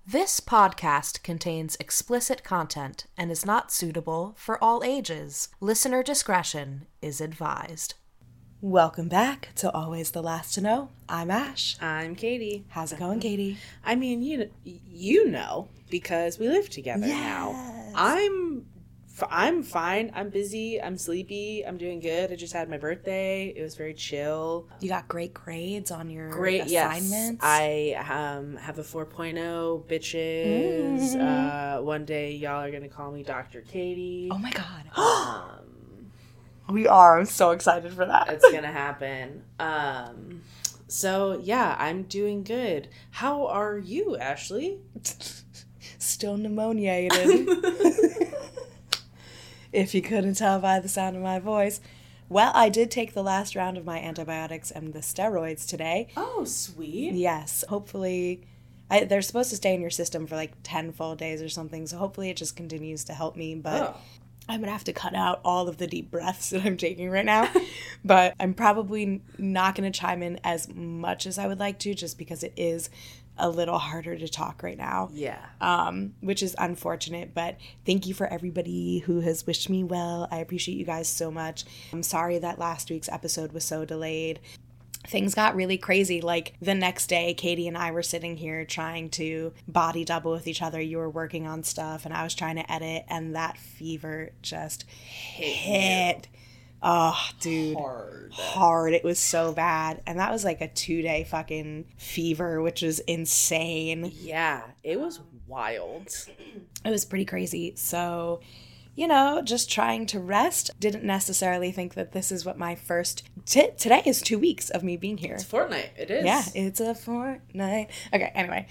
This podcast contains explicit content and is not suitable for all ages. Listener discretion is advised. Welcome back to Always the Last to Know. I'm Ash. I'm Katie. How's it going, Katie? I mean, you know, because we live together now. I'm fine. I'm busy. I'm sleepy. I'm doing good. I just had my birthday. It was very chill. You got great grades on your Great assignments? Yes. I have a 4.0, bitches. One day y'all are going to call me Dr. Katie. Oh my God. We are. I'm so excited for that. It's going to happen. So, yeah, I'm doing good. How are you, Ashley? Still pneumoniated. If you couldn't tell by the sound of my voice. Well, I did take the last round of my antibiotics and the steroids today. Oh, sweet. Yes. Hopefully, they're supposed to stay in your system for like 10 full days or something, so hopefully it just continues to help me, but I'm going to have to cut out all of the deep breaths that I'm taking right now. But I'm probably not going to chime in as much as I would like to, just because it is a little harder to talk right now. Yeah. Which is unfortunate, but thank you for everybody who has wished me well. I appreciate you guys so much. I'm sorry that last week's episode was so delayed. Things got really crazy. Like the next day, Katie and I were sitting here trying to body double with each other. You were working on stuff and I was trying to edit, and that fever just hit. Oh, dude. Hard. It was so bad. And that was like a 2-day fucking fever, which was insane. Yeah, it was wild. It was pretty crazy. So, you know, just trying to rest. Didn't necessarily think that this is what my first... Today is 2 weeks of me being here. It's a fortnight. It is. Yeah, it's a fortnight. Okay, anyway.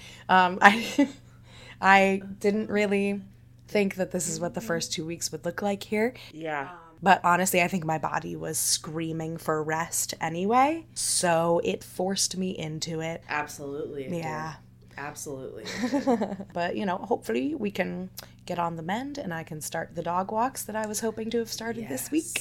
I didn't really think that this is what the first 2 weeks would look like here. Yeah. But honestly, I think my body was screaming for rest anyway, so it forced me into it. Absolutely. It yeah. did. Absolutely. But, you know, hopefully we can get on the mend and I can start the dog walks that I was hoping to have started this week.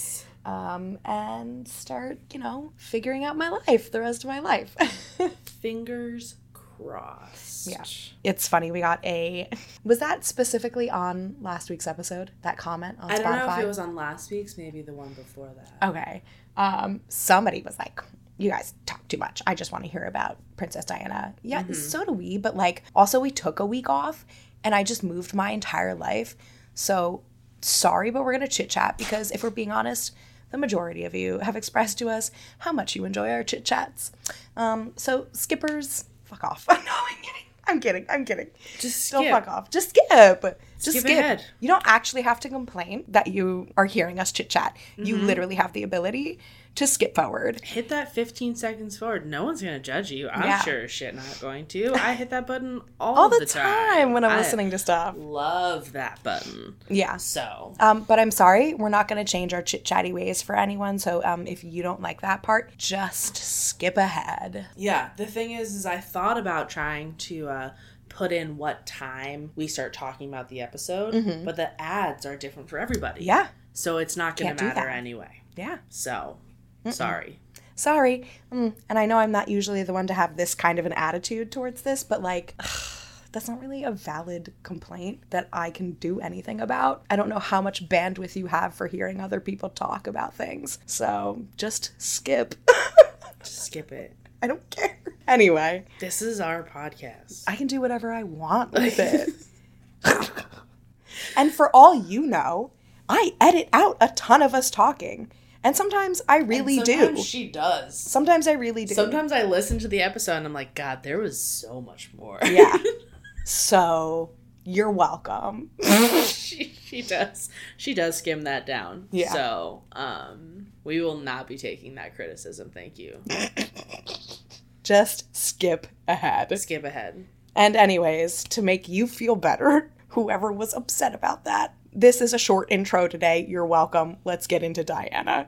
And start, you know, figuring out my life, the rest of my life. Fingers crossed. Yeah. It's funny, we got was that specifically on last week's episode, that comment on Spotify? I don't know if it was on last week's, maybe the one before that. Okay. Somebody was like, you guys talk too much. I just want to hear about Princess Diana. Yeah, so do we, but like, also we took a week off and I just moved my entire life. So sorry, but we're going to chit chat because if we're being honest, the majority of you have expressed to us how much you enjoy our chit chats. So skippers, fuck off. No, I'm kidding. Just Don't skip. fuck off. Just skip. Just Skip ahead. You don't actually have to complain that you are hearing us chit chat. You literally have the ability to skip forward. Hit that 15 seconds forward. No one's going to judge you. I'm sure as shit not going to. I hit that button all the time when I'm listening to stuff. Love that button. Yeah. So. But I'm sorry, we're not going to change our chit-chatty ways for anyone. So if you don't like that part, just skip ahead. Yeah. The thing is I thought about trying to put in what time we start talking about the episode, but the ads are different for everybody. Yeah. So it's not going to matter anyway. Yeah. So, sorry. And I know I'm not usually the one to have this kind of an attitude towards this, but like, that's not really a valid complaint that I can do anything about. I don't know how much bandwidth you have for hearing other people talk about things. So just skip. Just skip it. I don't care. Anyway. This is our podcast. I can do whatever I want with it. And for all you know, I edit out a ton of us talking. And sometimes I really do. She does. Sometimes I really do. Sometimes I listen to the episode and I'm like, God, there was so much more. Yeah. So, you're welcome. She does. She does skim that down. Yeah. So, we will not be taking that criticism. Thank you. Just skip ahead. Skip ahead. And anyways, to make you feel better, whoever was upset about that, this is a short intro today. You're welcome. Let's get into Diana.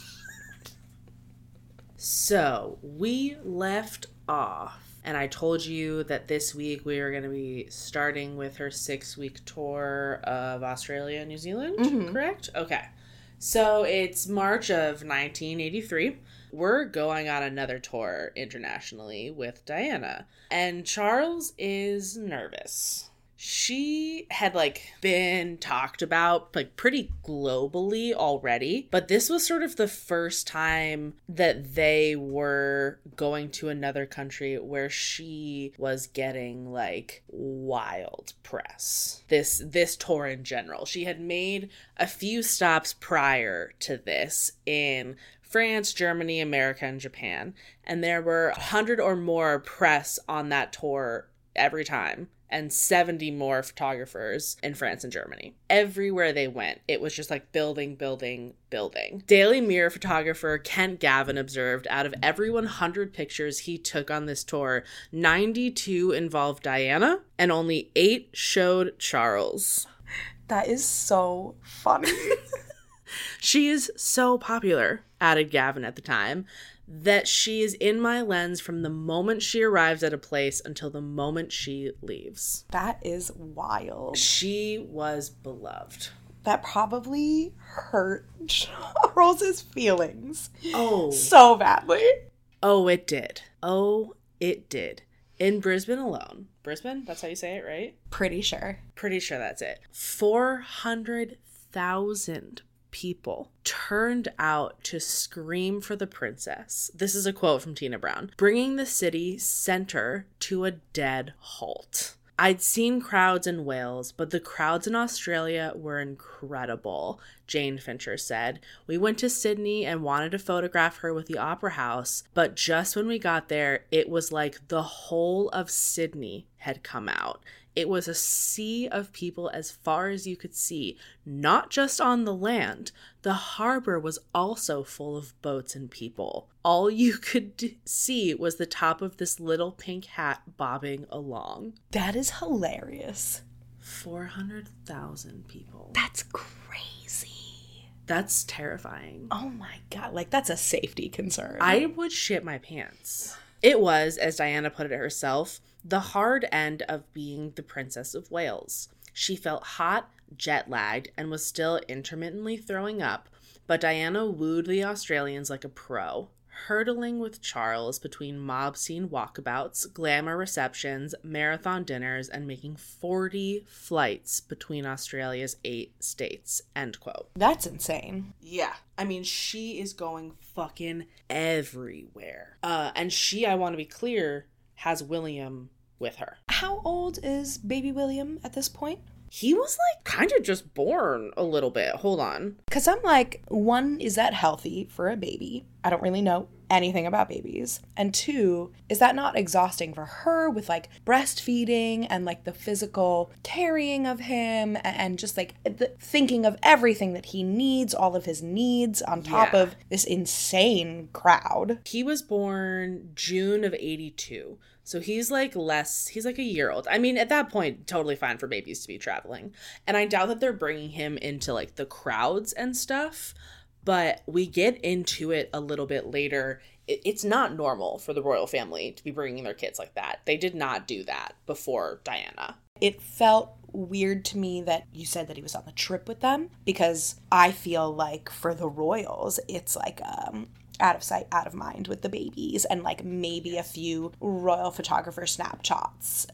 So, we left off, and I told you that this week we were going to be starting with her 6-week tour of Australia and New Zealand, correct? Okay. So it's March of 1983. We're going on another tour internationally with Diana. And Charles is nervous. She had been talked about pretty globally already, but this was sort of the first time that they were going to another country where she was getting wild press. This tour in general. She had made a few stops prior to this in France, Germany, America, and Japan, and there were 100 or more press on that tour every time, and 70 more photographers in France and Germany. Everywhere they went, it was just building, building, building. Daily Mirror photographer Kent Gavin observed out of every 100 pictures he took on this tour, 92 involved Diana and only 8 showed Charles. That is so funny. She is so popular, added Gavin at the time, that she is in my lens from the moment she arrives at a place until the moment she leaves. That is wild. She was beloved. That probably hurt Charles's feelings. Oh. So badly. Oh, it did. Oh, it did. In Brisbane alone. Brisbane? That's how you say it, right? Pretty sure. Pretty sure that's it. 400,000 people turned out to scream for the princess. This is a quote from Tina Brown, bringing the city center to a dead halt. I'd seen crowds in Wales, but the crowds in Australia were incredible, Jane Fincher said. We went to Sydney and wanted to photograph her with the Opera House, but just when we got there, it was like the whole of Sydney had come out. It was a sea of people as far as you could see, not just on the land. The harbor was also full of boats and people. All you could see was the top of this little pink hat bobbing along. That is hilarious. 400,000 people. That's crazy. That's terrifying. Oh my God. That's a safety concern. I would shit my pants. It was, as Diana put it herself, the hard end of being the Princess of Wales. She felt hot, jet-lagged, and was still intermittently throwing up, but Diana wooed the Australians like a pro, hurtling with Charles between mob scene walkabouts, glamour receptions, marathon dinners, and making 40 flights between Australia's 8 states, end quote. That's insane. Yeah. I mean, she is going fucking everywhere. And she, I want to be clear, has William with her. How old is baby William at this point? He was kind of just born a little bit. Hold on. Because I'm one, is that healthy for a baby? I don't really know anything about babies. And 2, is that not exhausting for her with breastfeeding and the physical carrying of him and just thinking of everything that he needs, all of his needs on top of this insane crowd? He was born June of 82. So he's he's a year old. I mean, at that point, totally fine for babies to be traveling. And I doubt that they're bringing him into the crowds and stuff, but we get into it a little bit later. It's not normal for the royal family to be bringing their kids like that. They did not do that before Diana. It felt weird to me that you said that he was on the trip with them, because I feel for the royals, it's out of sight, out of mind with the babies, and maybe a few royal photographer snapshots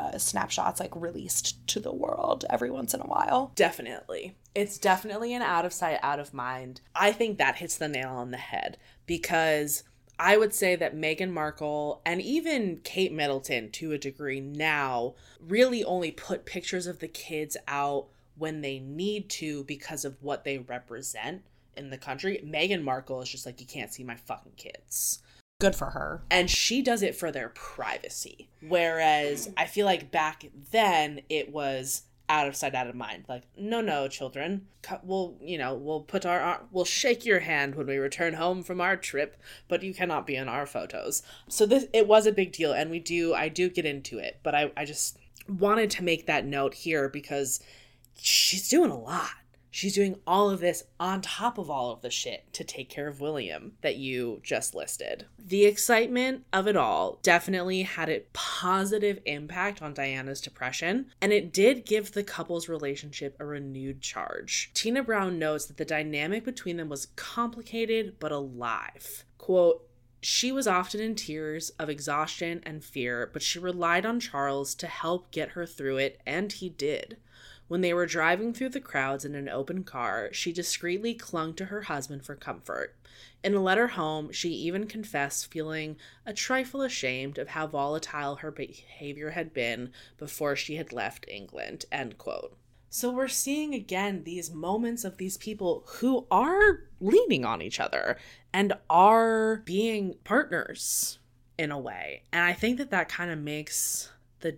released to the world every once in a while. Definitely. It's definitely an out of sight, out of mind. I think that hits the nail on the head, because I would say that Meghan Markle and even Kate Middleton to a degree now really only put pictures of the kids out when they need to because of what they represent in the country. Meghan Markle is just you can't see my fucking kids. Good for her. And she does it for their privacy. Whereas I feel back then it was out of sight, out of mind. No, children. We'll put we'll shake your hand when we return home from our trip, but you cannot be in our photos. So it was a big deal, and I do get into it, but I just wanted to make that note here because she's doing a lot. She's doing all of this on top of all of the shit to take care of William that you just listed. The excitement of it all definitely had a positive impact on Diana's depression, and it did give the couple's relationship a renewed charge. Tina Brown notes that the dynamic between them was complicated but alive. Quote, she was often in tears of exhaustion and fear, but she relied on Charles to help get her through it, and he did. When they were driving through the crowds in an open car, she discreetly clung to her husband for comfort. In a letter home, she even confessed feeling a trifle ashamed of how volatile her behavior had been before she had left England, end quote. So we're seeing again these moments of these people who are leaning on each other and are being partners in a way. And I think that kind of makes the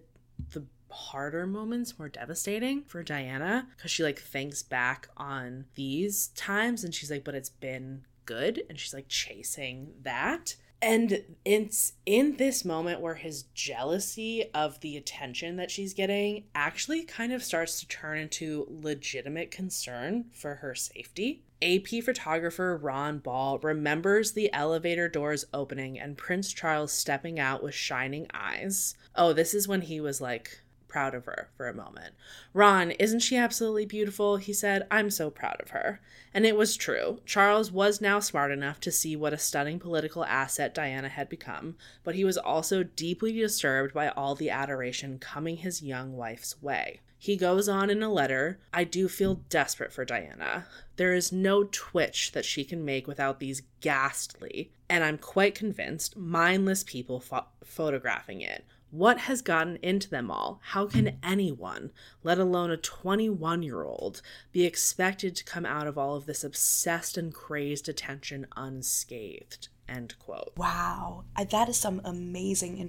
harder moments more devastating for Diana, because she like thinks back on these times and she's like, but it's been good, and she's like chasing that. And it's in this moment where his jealousy of the attention that she's getting actually kind of starts to turn into legitimate concern for her safety. AP photographer Ron Ball remembers the elevator doors opening and Prince Charles stepping out with shining eyes. Oh, this is when he was like proud of her for a moment. Ron, isn't she absolutely beautiful? He said, I'm so proud of her. And it was true. Charles was now smart enough to see what a stunning political asset Diana had become, but he was also deeply disturbed by all the adoration coming his young wife's way. He goes on in a letter, I do feel desperate for Diana. There is no twitch that she can make without these ghastly, and I'm quite convinced, mindless people photographing it. What has gotten into them all? How can anyone, let alone a 21-year-old, be expected to come out of all of this obsessed and crazed attention unscathed? End quote. Wow. That is some amazing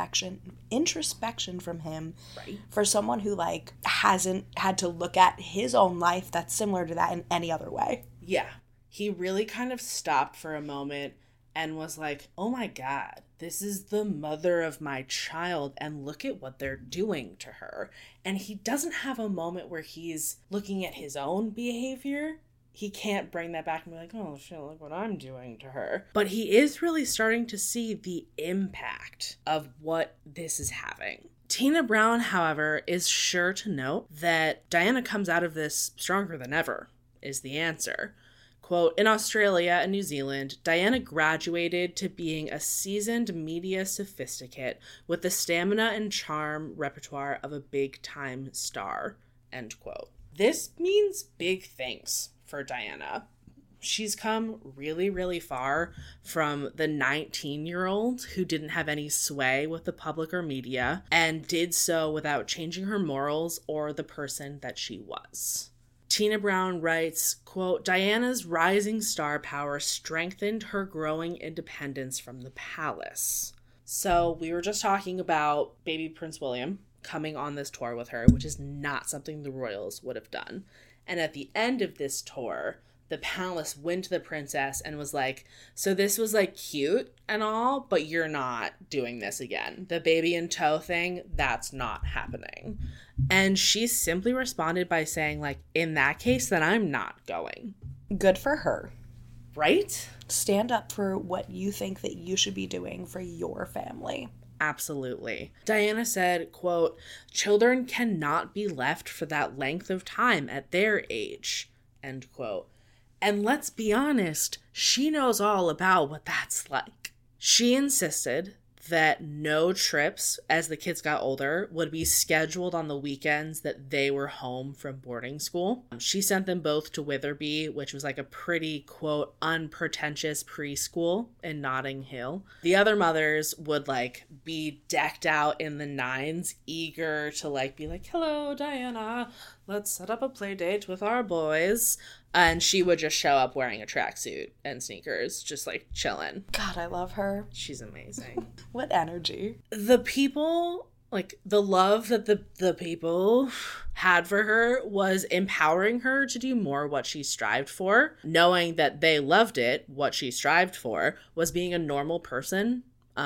introspection from him. Right. For someone who like hasn't had to look at his own life that's similar to that in any other way. Yeah. He really kind of stopped for a moment and was like, oh my God, this is the mother of my child, and look at what they're doing to her. And he doesn't have a moment where he's looking at his own behavior. He can't bring that back and be like, oh shit, look what I'm doing to her. But he is really starting to see the impact of what this is having. Tina Brown, however, is sure to note that Diana comes out of this stronger than ever, is the answer. Quote, in Australia and New Zealand, Diana graduated to being a seasoned media sophisticate with the stamina and charm repertoire of a big-time star, end quote. This means big things for Diana. She's come really, really far from the 19-year-old who didn't have any sway with the public or media and did so without changing her morals or the person that she was. Tina Brown writes, quote, Diana's rising star power strengthened her growing independence from the palace. So we were just talking about baby Prince William coming on this tour with her, which is not something the royals would have done. And at the end of this tour, the palace went to the princess and was like, so this was like cute and all, but you're not doing this again. The baby in tow thing, that's not happening. And she simply responded by saying, like, in that case, then I'm not going. Good for her. Right? Stand up for what you think that you should be doing for your family. Absolutely. Diana said, quote, children cannot be left for that length of time at their age, end quote. And let's be honest, she knows all about what that's like. She insisted that no trips as the kids got older would be scheduled on the weekends that they were home from boarding school. She sent them both to Witherby, which was like a pretty, quote, unpretentious preschool in Notting Hill. The other mothers would like be decked out in the nines, eager to like be like, hello, Diana, let's set up a play date with our boys. And she would just show up wearing a tracksuit and sneakers, just like chilling. God, I love her. She's amazing. What energy. The people, like the love that the people had for her was empowering her to do more what she strived for. Knowing that they loved it, what she strived for was being a normal person,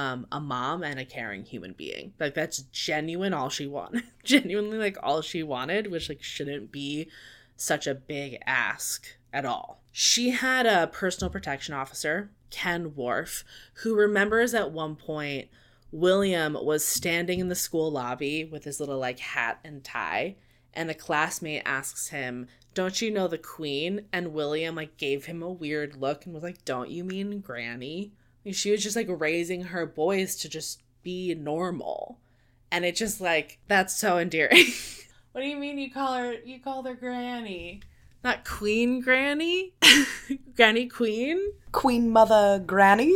a mom, and a caring human being. Like that's genuine all she wanted. Genuinely like all she wanted, which like shouldn't be such a big ask at all. She had a personal protection officer, Ken Worf, who remembers at one point William was standing in the school lobby with his little like hat and tie, and a classmate asks him, "Don't you know the Queen?" And William like gave him a weird look and was like, "Don't you mean Granny?" And she was just like raising her boys to just be normal. And it just like, that's so endearing. What do you mean you called her Granny? Not Queen Granny? Granny Queen? Queen Mother Granny?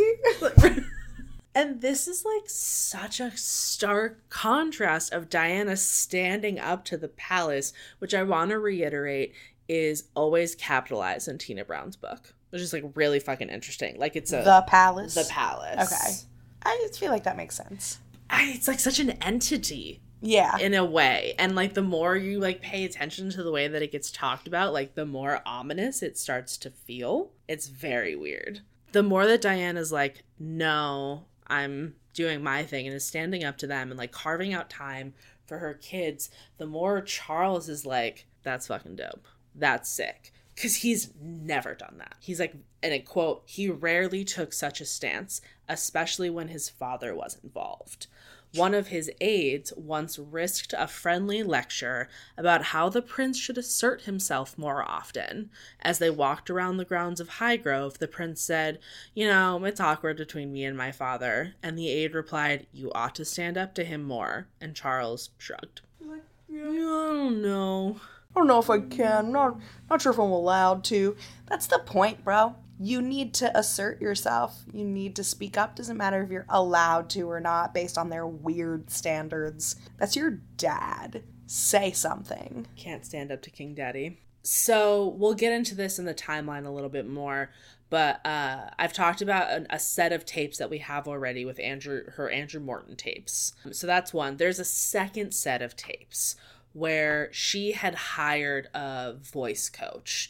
And this is like such a stark contrast of Diana standing up to the palace, which I want to reiterate is always capitalized in Tina Brown's book, which is like really fucking interesting. Like it's The Palace? The Palace. Okay. I just feel like that makes sense. It's like such an entity. Yeah. In a way. And like the more you like pay attention to the way that it gets talked about, like the more ominous it starts to feel. It's very weird. The more that Diana's like, no, I'm doing my thing and is standing up to them and like carving out time for her kids, the more Charles is like, that's fucking dope. That's sick. Because he's never done that. He's like, and a quote, he rarely took such a stance, especially when his father was involved. One of his aides once risked a friendly lecture about how the prince should assert himself more often. As they walked around the grounds of Highgrove, the prince said, "You know, it's awkward between me and my father." And the aide replied, "You ought to stand up to him more." And Charles shrugged. Like, yeah, I don't know. I don't know if I can. Not sure if I'm allowed to. That's the point, bro. You need to assert yourself. You need to speak up. Doesn't matter if you're allowed to or not based on their weird standards. That's your dad. Say something. Can't stand up to King Daddy. So we'll get into this in the timeline a little bit more, but I've talked about a set of tapes that we have already with Andrew Morton tapes. So that's one. There's a second set of tapes where she had hired a voice coach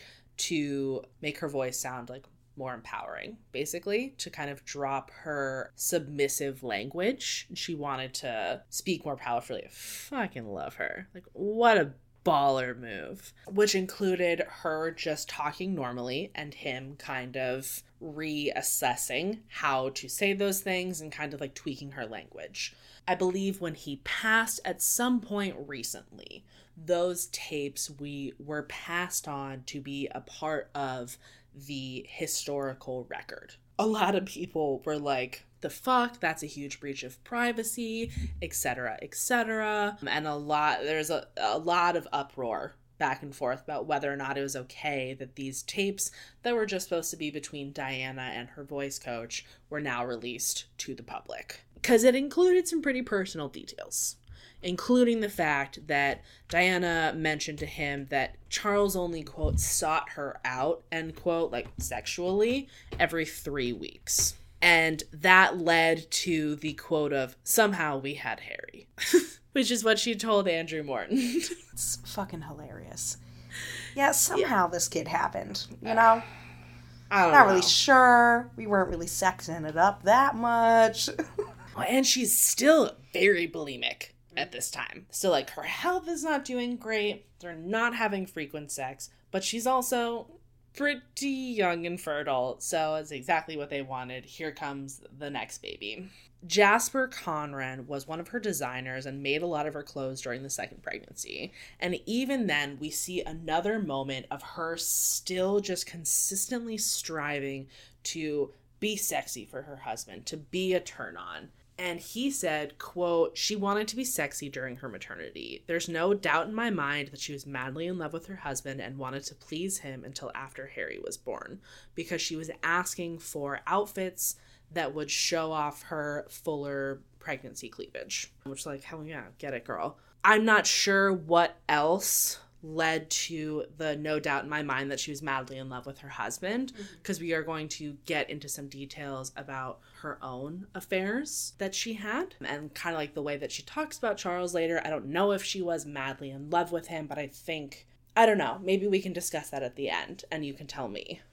to make her voice sound like more empowering, basically, to kind of drop her submissive language. She wanted to speak more powerfully. I fucking love her. Like, what a baller move. Which included her just talking normally and him kind of reassessing how to say those things and kind of like tweaking her language. I believe when he passed at some point recently, those tapes were passed on to be a part of the historical record. A lot of people were like, the fuck, that's a huge breach of privacy, etc., etc. And there's a lot of uproar back and forth about whether or not it was okay that these tapes that were just supposed to be between Diana and her voice coach were now released to the public. Because it included some pretty personal details, including the fact that Diana mentioned to him that Charles only, quote, sought her out, end quote, like sexually, every 3 weeks. And that led to the quote of, "Somehow we had Harry," which is what she told Andrew Morton. It's fucking hilarious. Yeah, somehow this kid happened, you know? I don't Not know. really sure. We weren't really sexing it up that much. And she's still very bulimic at this time. Still, like, her health is not doing great. They're not having frequent sex. But she's also pretty young and fertile. So it's exactly what they wanted. Here comes the next baby. Jasper Conran was one of her designers and made a lot of her clothes during the second pregnancy. And even then, we see another moment of her still just consistently striving to be sexy for her husband, to be a turn-on. And he said, quote, "She wanted to be sexy during her maternity. There's no doubt in my mind that she was madly in love with her husband and wanted to please him until after Harry was born, because she was asking for outfits that would show off her fuller pregnancy cleavage." Which, like, hell yeah, get it, girl. I'm not sure what else led to the no doubt in my mind that she was madly in love with her husband, because we are going to get into some details about her own affairs that she had and kind of like the way that she talks about Charles later. I don't know if she was madly in love with him, but I don't know, maybe we can discuss that at the end and you can tell me.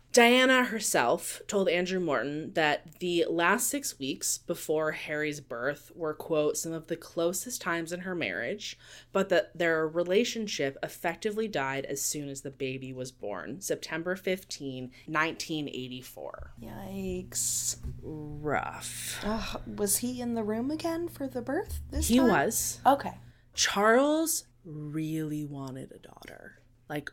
Diana herself told Andrew Morton that the last 6 weeks before Harry's birth were, quote, some of the closest times in her marriage, but that their relationship effectively died as soon as the baby was born, September 15, 1984. Yikes. Rough. Was he in the room again for the birth this He time? was. Okay. Charles really wanted a daughter. Like,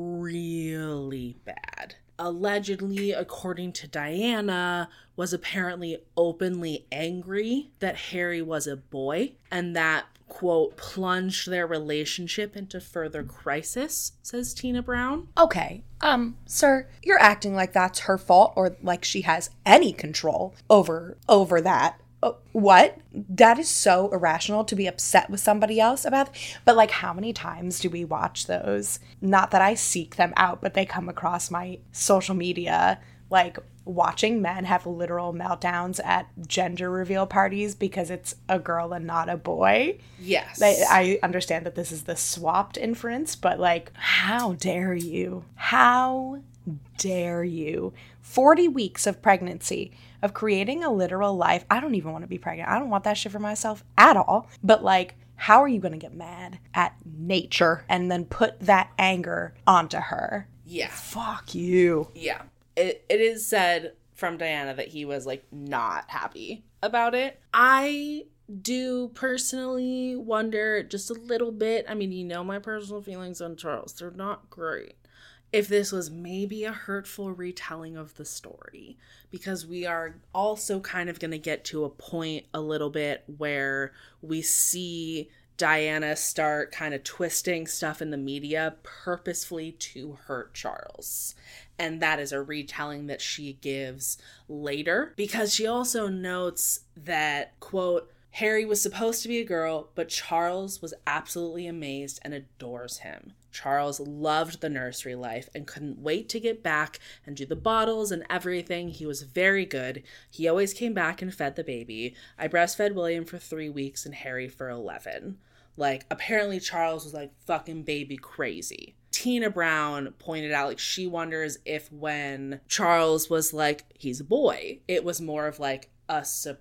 really bad. Allegedly, according to Diana, was apparently openly angry that Harry was a boy, and that, quote, plunged their relationship into further crisis, says Tina Brown. Okay. Sir, you're acting like that's her fault or like she has any control over that. What? That is so irrational to be upset with somebody else about. But like, how many times do we watch those? Not that I seek them out, but they come across my social media, like watching men have literal meltdowns at gender reveal parties because it's a girl and not a boy. Yes. I understand that this is the swapped inference, but like, how dare you? How dare you? 40 weeks of pregnancy, of creating a literal life. I don't even want to be pregnant. I don't want that shit for myself at all. But like, how are you going to get mad at nature and then put that anger onto her? Yeah. Fuck you. Yeah. It is said from Diana that he was like not happy about it. I do personally wonder just a little bit. I mean, you know my personal feelings on Charles. They're not great. If this was maybe a hurtful retelling of the story, because we are also kind of going to get to a point a little bit where we see Diana start kind of twisting stuff in the media purposefully to hurt Charles. And that is a retelling that she gives later, because she also notes that, quote, Harry was supposed to be a girl, but Charles was absolutely amazed and adores him. Charles loved the nursery life and couldn't wait to get back and do the bottles and everything. He was very good. He always came back and fed the baby. I breastfed William for 3 weeks and Harry for 11. Like, apparently Charles was like fucking baby crazy. Tina Brown pointed out, like, she wonders if when Charles was like, he's a boy, it was more of like a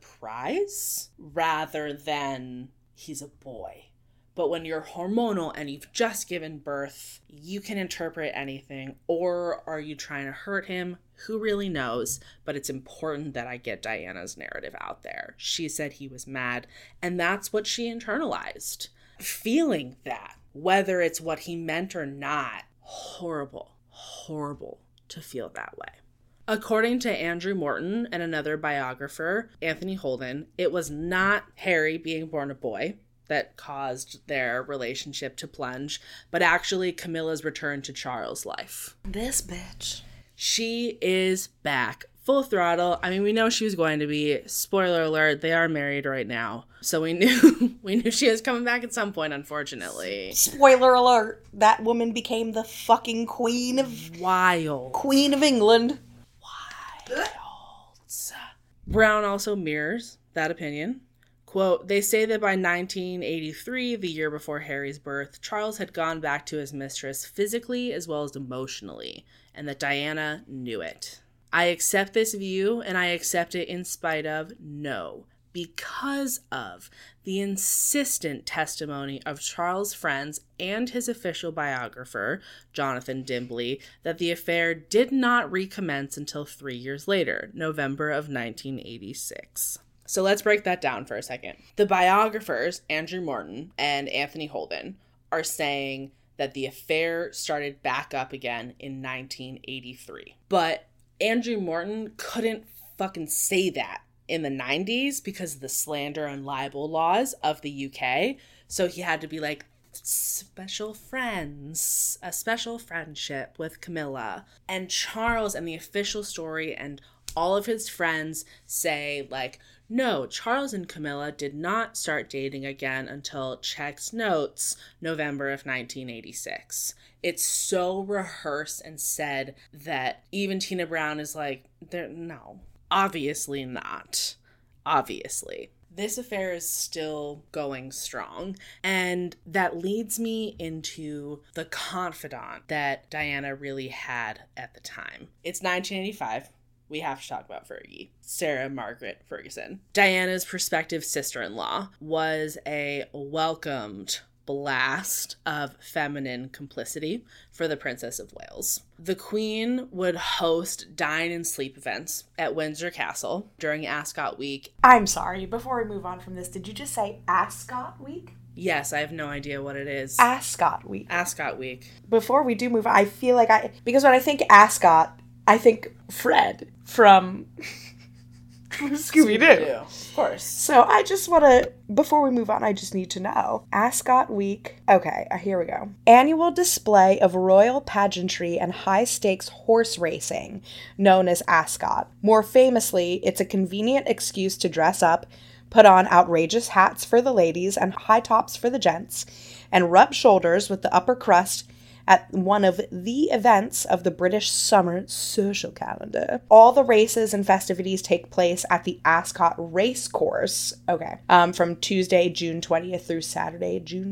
surprise rather than he's a boy. But when you're hormonal and you've just given birth, you can interpret anything. Or are you trying to hurt him? Who really knows? But it's important that I get Diana's narrative out there. She said he was mad, and that's what she internalized. Feeling that, whether it's what he meant or not, horrible to feel that way. According to Andrew Morton and another biographer, Anthony Holden, it was not Harry being born a boy that caused their relationship to plunge, but actually Camilla's return to Charles' life. This bitch. She is back. Full throttle. I mean, we know she was going to be. Spoiler alert, they are married right now. So we knew she was coming back at some point, unfortunately. Spoiler alert, that woman became the fucking queen of England. Wild. Brown also mirrors that opinion. Quote, they say that by 1983, the year before Harry's birth, Charles had gone back to his mistress physically as well as emotionally, and that Diana knew it. I accept this view, and I accept it in spite of, no, because of the insistent testimony of Charles' friends and his official biographer, Jonathan Dimbley, that the affair did not recommence until 3 years later, November of 1986. So let's break that down for a second. The biographers, Andrew Morton and Anthony Holden, are saying that the affair started back up again in 1983. But Andrew Morton couldn't fucking say that in the 90s because of the slander and libel laws of the UK. So he had to be like, special friends, a special friendship with Camilla. And Charles and the official story and all of his friends say, like, no, Charles and Camilla did not start dating again until checks notes, November of 1986. It's so rehearsed and said that even Tina Brown is like, no, obviously not. Obviously. This affair is still going strong, and that leads me into the confidant that Diana really had at the time. It's 1985. We have to talk about Fergie. Sarah Margaret Ferguson. Diana's prospective sister-in-law was a welcomed blast of feminine complicity for the Princess of Wales. The Queen would host dine and sleep events at Windsor Castle during Ascot Week. I'm sorry, before we move on from this, did you just say Ascot Week? Yes, I have no idea what it is. Ascot Week. Ascot Week. Before we do move on, I feel like because when I think Ascot, I think Fred from Scooby-Doo. Of course. So I just want to, before we move on, I just need to know. Ascot Week. Okay, here we go. Annual display of royal pageantry and high-stakes horse racing, known as Ascot. More famously, it's a convenient excuse to dress up, put on outrageous hats for the ladies and high tops for the gents, and rub shoulders with the upper crust at one of the events of the British summer social calendar. All the races and festivities take place at the Ascot Racecourse, from Tuesday, June 20th through Saturday, June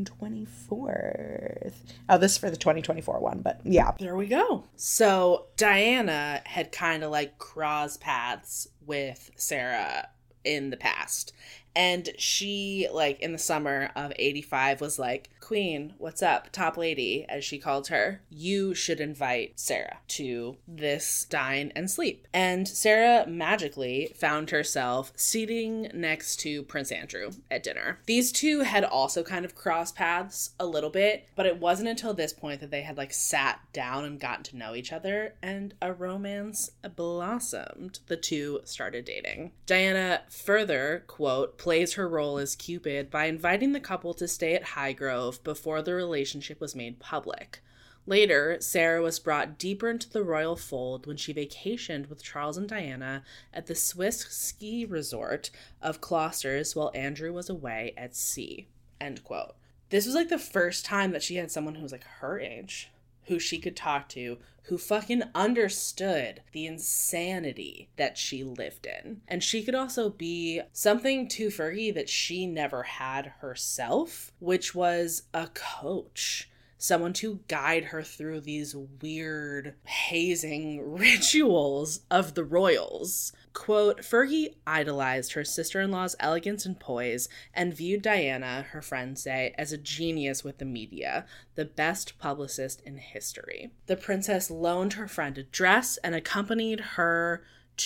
24th. Oh, this is for the 2024 one, but yeah. There we go. So Diana had kind of like crossed paths with Sarah in the past. And she, like, in the summer of 85 was like, Queen, what's up? Top lady, as she called her. You should invite Sarah to this dine and sleep. And Sarah magically found herself seating next to Prince Andrew at dinner. These two had also kind of crossed paths a little bit, but it wasn't until this point that they had, like, sat down and gotten to know each other, and a romance blossomed. The two started dating. Diana further, quote, plays her role as Cupid by inviting the couple to stay at Highgrove before the relationship was made public. Later, Sarah was brought deeper into the royal fold when she vacationed with Charles and Diana at the Swiss ski resort of Closters while Andrew was away at sea. End quote. This was like the first time that she had someone who was like her age, who she could talk to, who fucking understood the insanity that she lived in. And she could also be something to Fergie that she never had herself, which was a coach. Someone to guide her through these weird hazing rituals of the royals. Quote, Fergie idolized her sister-in-law's elegance and poise and viewed Diana, her friends say, as a genius with the media, the best publicist in history. The princess loaned her friend a dress and accompanied her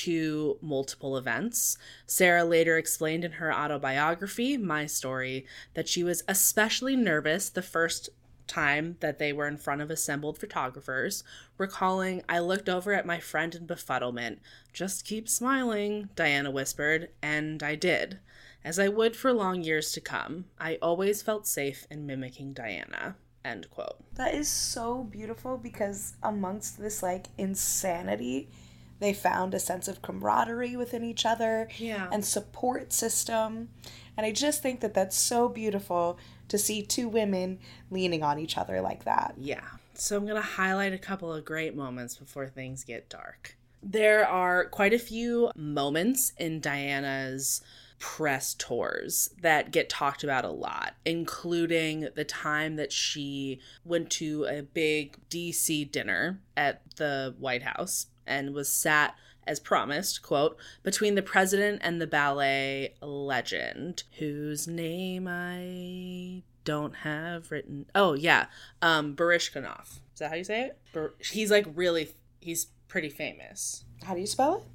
to multiple events. Sarah later explained in her autobiography, My Story, that she was especially nervous the first time that they were in front of assembled photographers, recalling, I looked over at my friend in befuddlement. Just keep smiling, Diana whispered, and I did, as I would for long years to come. I always felt safe in mimicking Diana. End quote. That is so beautiful because amongst this like insanity, they found a sense of camaraderie within each other and support system. And I just think that that's so beautiful to see two women leaning on each other like that. Yeah. So I'm going to highlight a couple of great moments before things get dark. There are quite a few moments in Diana's press tours that get talked about a lot, including the time that she went to a big DC dinner at the White House and was sat, as promised, quote, between the president and the ballet legend, whose name I don't have written. Oh, yeah. Baryshnikov. Is that how you say it? He's like really, he's pretty famous. How do you spell it?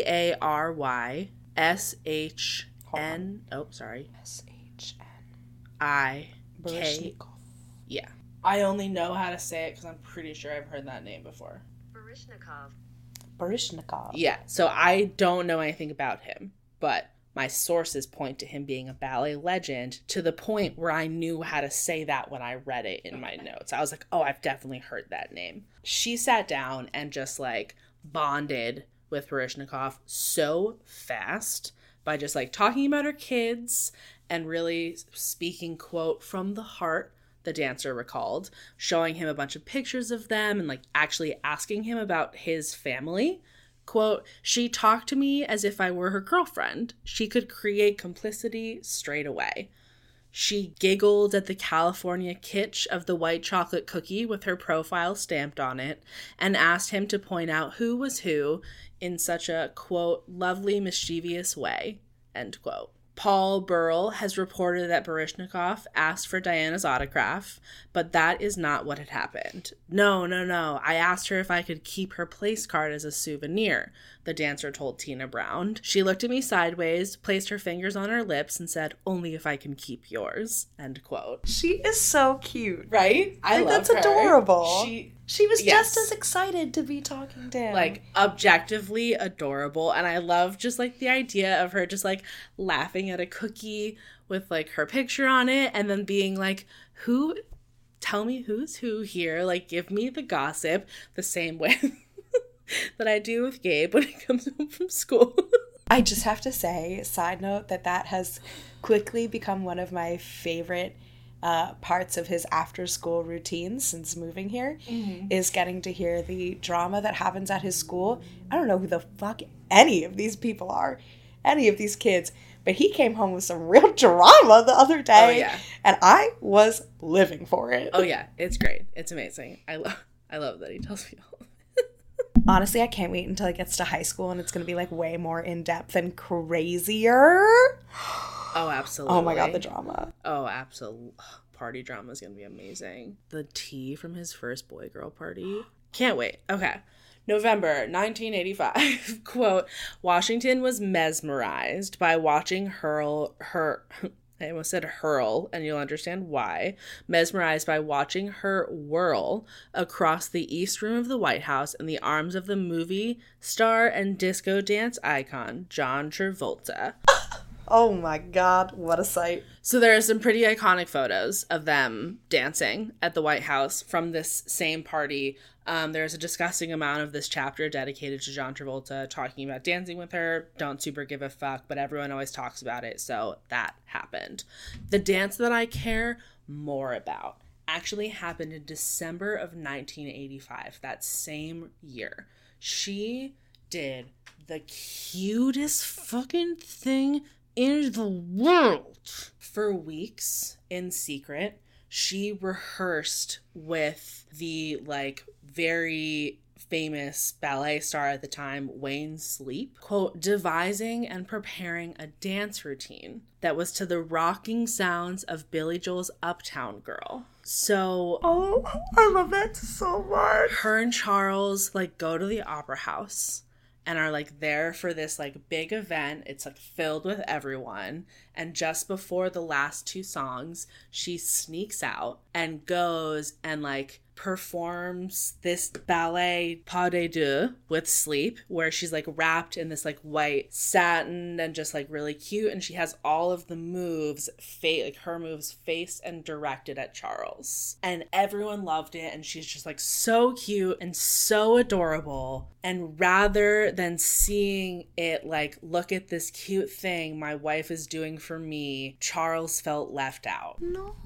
Baryshin. Oh, sorry. Shnik. Baryshnikov. Yeah. I only know how to say it because I'm pretty sure I've heard that name before. Baryshnikov. Yeah, so I don't know anything about him, but my sources point to him being a ballet legend to the point where I knew how to say that when I read it in my notes. I was like, oh, I've definitely heard that name. She sat down and just like bonded with Baryshnikov so fast by just like talking about her kids and really speaking, quote, from the heart, the dancer recalled, showing him a bunch of pictures of them and like actually asking him about his family, Quote, she talked to me as if I were her girlfriend. She could create complicity straight away. She giggled at the California kitsch of the white chocolate cookie with her profile stamped on it and asked him to point out who was who in such a, quote, lovely, mischievous way, end quote. Paul Burrell has reported that Baryshnikov asked for Diana's autograph, but that is not what had happened. No. I asked her if I could keep her place card as a souvenir, the dancer told Tina Brown. She looked at me sideways, placed her fingers on her lips, and said, only if I can keep yours, end quote. She is so cute. Right? I love that's her. Adorable. She was Yes. just as excited to be talking to him. Like, objectively adorable. And I love just, like, the idea of her just, like, laughing at a cookie with, like, her picture on it and then being like, tell me who's who here. Like, give me the gossip the same way that I do with Gabe when he comes home from school. I just have to say, side note, that has quickly become one of my favorite parts of his after-school routine since moving here, is getting to hear the drama that happens at his school. I don't know who the fuck any of these people are, any of these kids, but he came home with some real drama the other day, Oh, yeah. and I was living for it. Oh, yeah. It's great. It's amazing. I love that he tells me all. Honestly, I can't wait until it gets to high school and it's going to be, like, way more in-depth and crazier. Oh, absolutely. Oh my god, the drama. Oh, absolutely. Party drama is going to be amazing. The tea from his first boy-girl party. Can't wait. Okay. November 1985. Quote, Washington was mesmerized by watching I almost said hurl, and you'll understand why. Mesmerized by watching her whirl across the East Room of the White House in the arms of the movie star and disco dance icon, John Travolta. Oh my god, what a sight. So there are some pretty iconic photos of them dancing at the White House from this same party. There's a disgusting amount of this chapter dedicated to John Travolta talking about dancing with her. Don't super give a fuck, but everyone always talks about it, so that happened. The dance that I care more about actually happened in December of 1985, that same year. She did the cutest fucking thing in the world. For weeks, in secret, she rehearsed with the, like, very famous ballet star at the time, Wayne Sleep, quote, devising and preparing a dance routine that was to the rocking sounds of Billy Joel's Uptown Girl. So, Oh, I love that so much. her and Charles, like, go to the opera house and are, like, there for this, like, big event. It's, like, filled with everyone. And just before the last two songs, she sneaks out and goes and, like, performs this ballet pas de deux with Sleep, where she's, like, wrapped in this, like, white satin and just, like, really cute. And she has all of the moves, like, her moves faced and directed at Charles. And everyone loved it. And she's just, like, so cute and so adorable. And rather than seeing it, like, look at this cute thing my wife is doing for me, Charles felt left out.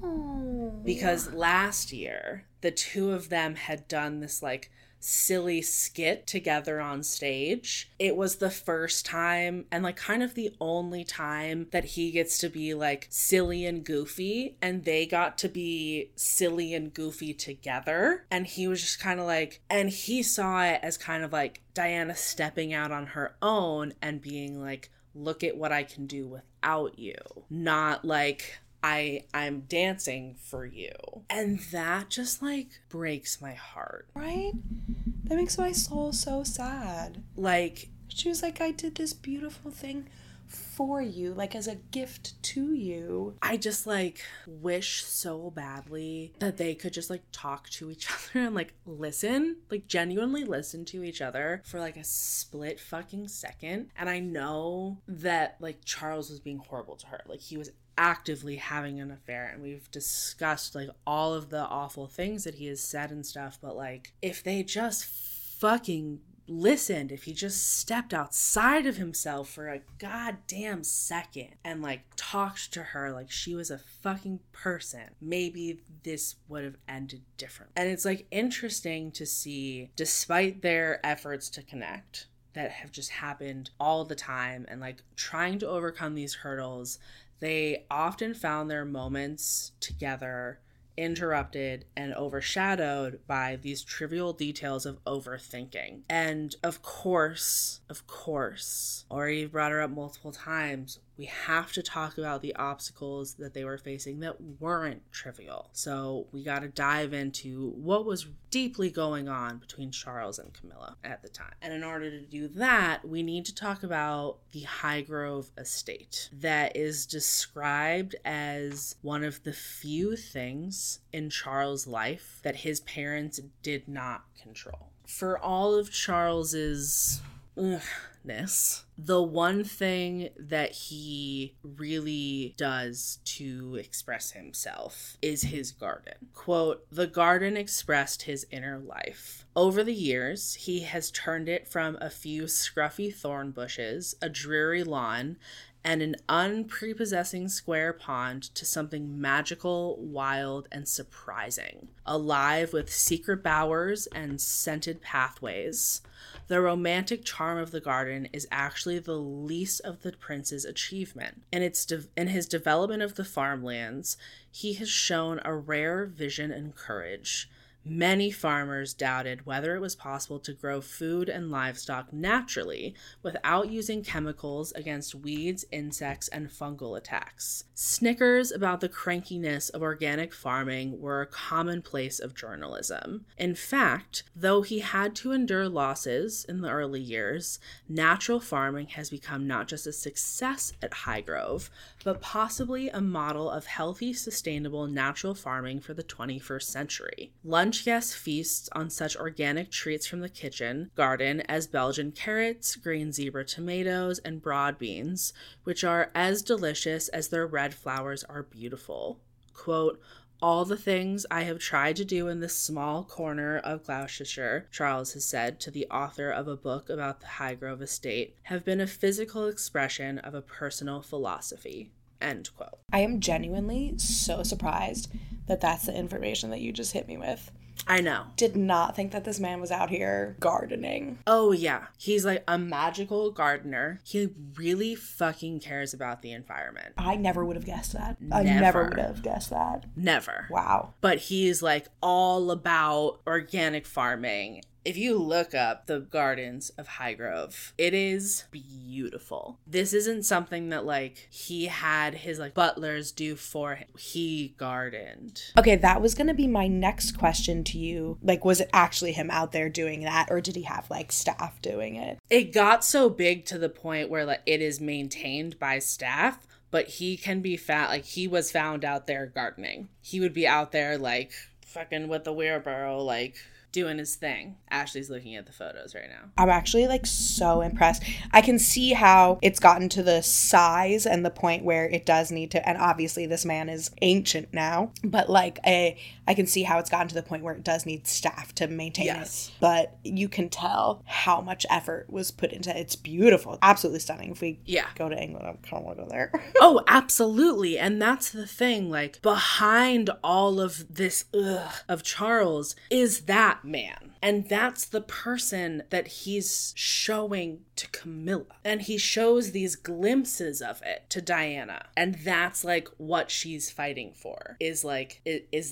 No. Because last year, the two of them had done this, like, silly skit together on stage. It was the first time and, like, kind of the only time that he gets to be, like, silly and goofy, and they got to be silly and goofy together. And he was just kind of like, and he saw it as kind of like Diana stepping out on her own and being like, look at what I can do without you. Not like, I'm dancing for you. And that just, like, breaks my heart. Right? That makes my soul so sad. Like, She was like, I did this beautiful thing for you, like, as a gift to you. I just, like, wish so badly that they could just, like, talk to each other and, like, listen, like, genuinely listen to each other for, like, a split fucking second. And I know that, like, Charles was being horrible to her. Like, he was actively having an affair, and we've discussed, like, all of the awful things that he has said and stuff, but, like, if they just fucking listened, if he just stepped outside of himself for a goddamn second and, like, talked to her like she was a fucking person, maybe this would have ended different. And it's, like, interesting to see, despite their efforts to connect, that have just happened all the time, and like trying to overcome these hurdles, they often found their moments together interrupted and overshadowed by these trivial details of overthinking. And of course, Ori brought her up multiple times, we have to talk about the obstacles that they were facing that weren't trivial. So we got to dive into what was deeply going on between Charles and Camilla at the time. And in order to do that, we need to talk about the Highgrove estate that is described as one of the few things in Charles' life that his parents did not control. For all of Charles's ness, the one thing that he really does to express himself is his garden. Quote, "The garden expressed his inner life. Over the years, he has turned it from a few scruffy thorn bushes, a dreary lawn, and an unprepossessing square pond to something magical, wild, and surprising, alive with secret bowers and scented pathways. The romantic charm of the garden is actually the least of the prince's achievement. In his development of the farmlands, he has shown a rare vision and courage. Many farmers doubted whether it was possible to grow food and livestock naturally without using chemicals against weeds, insects, and fungal attacks. Snickers about the crankiness of organic farming were a commonplace of journalism. In fact, though he had to endure losses in the early years, natural farming has become not just a success at Highgrove, but possibly a model of healthy, sustainable natural farming for the 21st century. Lunch guests feasts on such organic treats from the garden as Belgian carrots, green zebra tomatoes, and broad beans, which are as delicious as their red flowers are beautiful. Quote, all the things I have tried to do in this small corner of Gloucestershire, Charles has said to the author of a book about the Highgrove estate, have been a physical expression of a personal philosophy. End quote. I am genuinely so surprised that that's the information that you just hit me with. I know. Did not think that this man was out here gardening. Oh, yeah. He's like a magical gardener. He really fucking cares about the environment. I never would have guessed that. I never would have guessed that. Never. Wow. But he's like all about organic farming. If you look up the gardens of Highgrove, it is beautiful. This isn't something that like he had his like butlers do for him. He gardened. Okay, that was going to be my next question to you. Like, was it actually him out there doing that, or did he have like staff doing it? It got so big to the point where like it is maintained by staff, but he can be found, like he was found out there gardening. He would be out there like fucking with the wheelbarrow, like doing his thing. Ashley's looking at the photos right now. I'm actually like so impressed. I can see how it's gotten to the size and the point where it does need to, and obviously this man is ancient now, but like I can see how it's gotten to the point where it does need staff to maintain it. But you can tell how much effort was put into it. It's beautiful. Absolutely stunning. If we go to England, I kind of want to go there. Oh, absolutely. And that's the thing, like behind all of this of Charles is that man. And that's the person that he's showing to Camilla. And he shows these glimpses of it to Diana. And that's like what she's fighting for, is like, is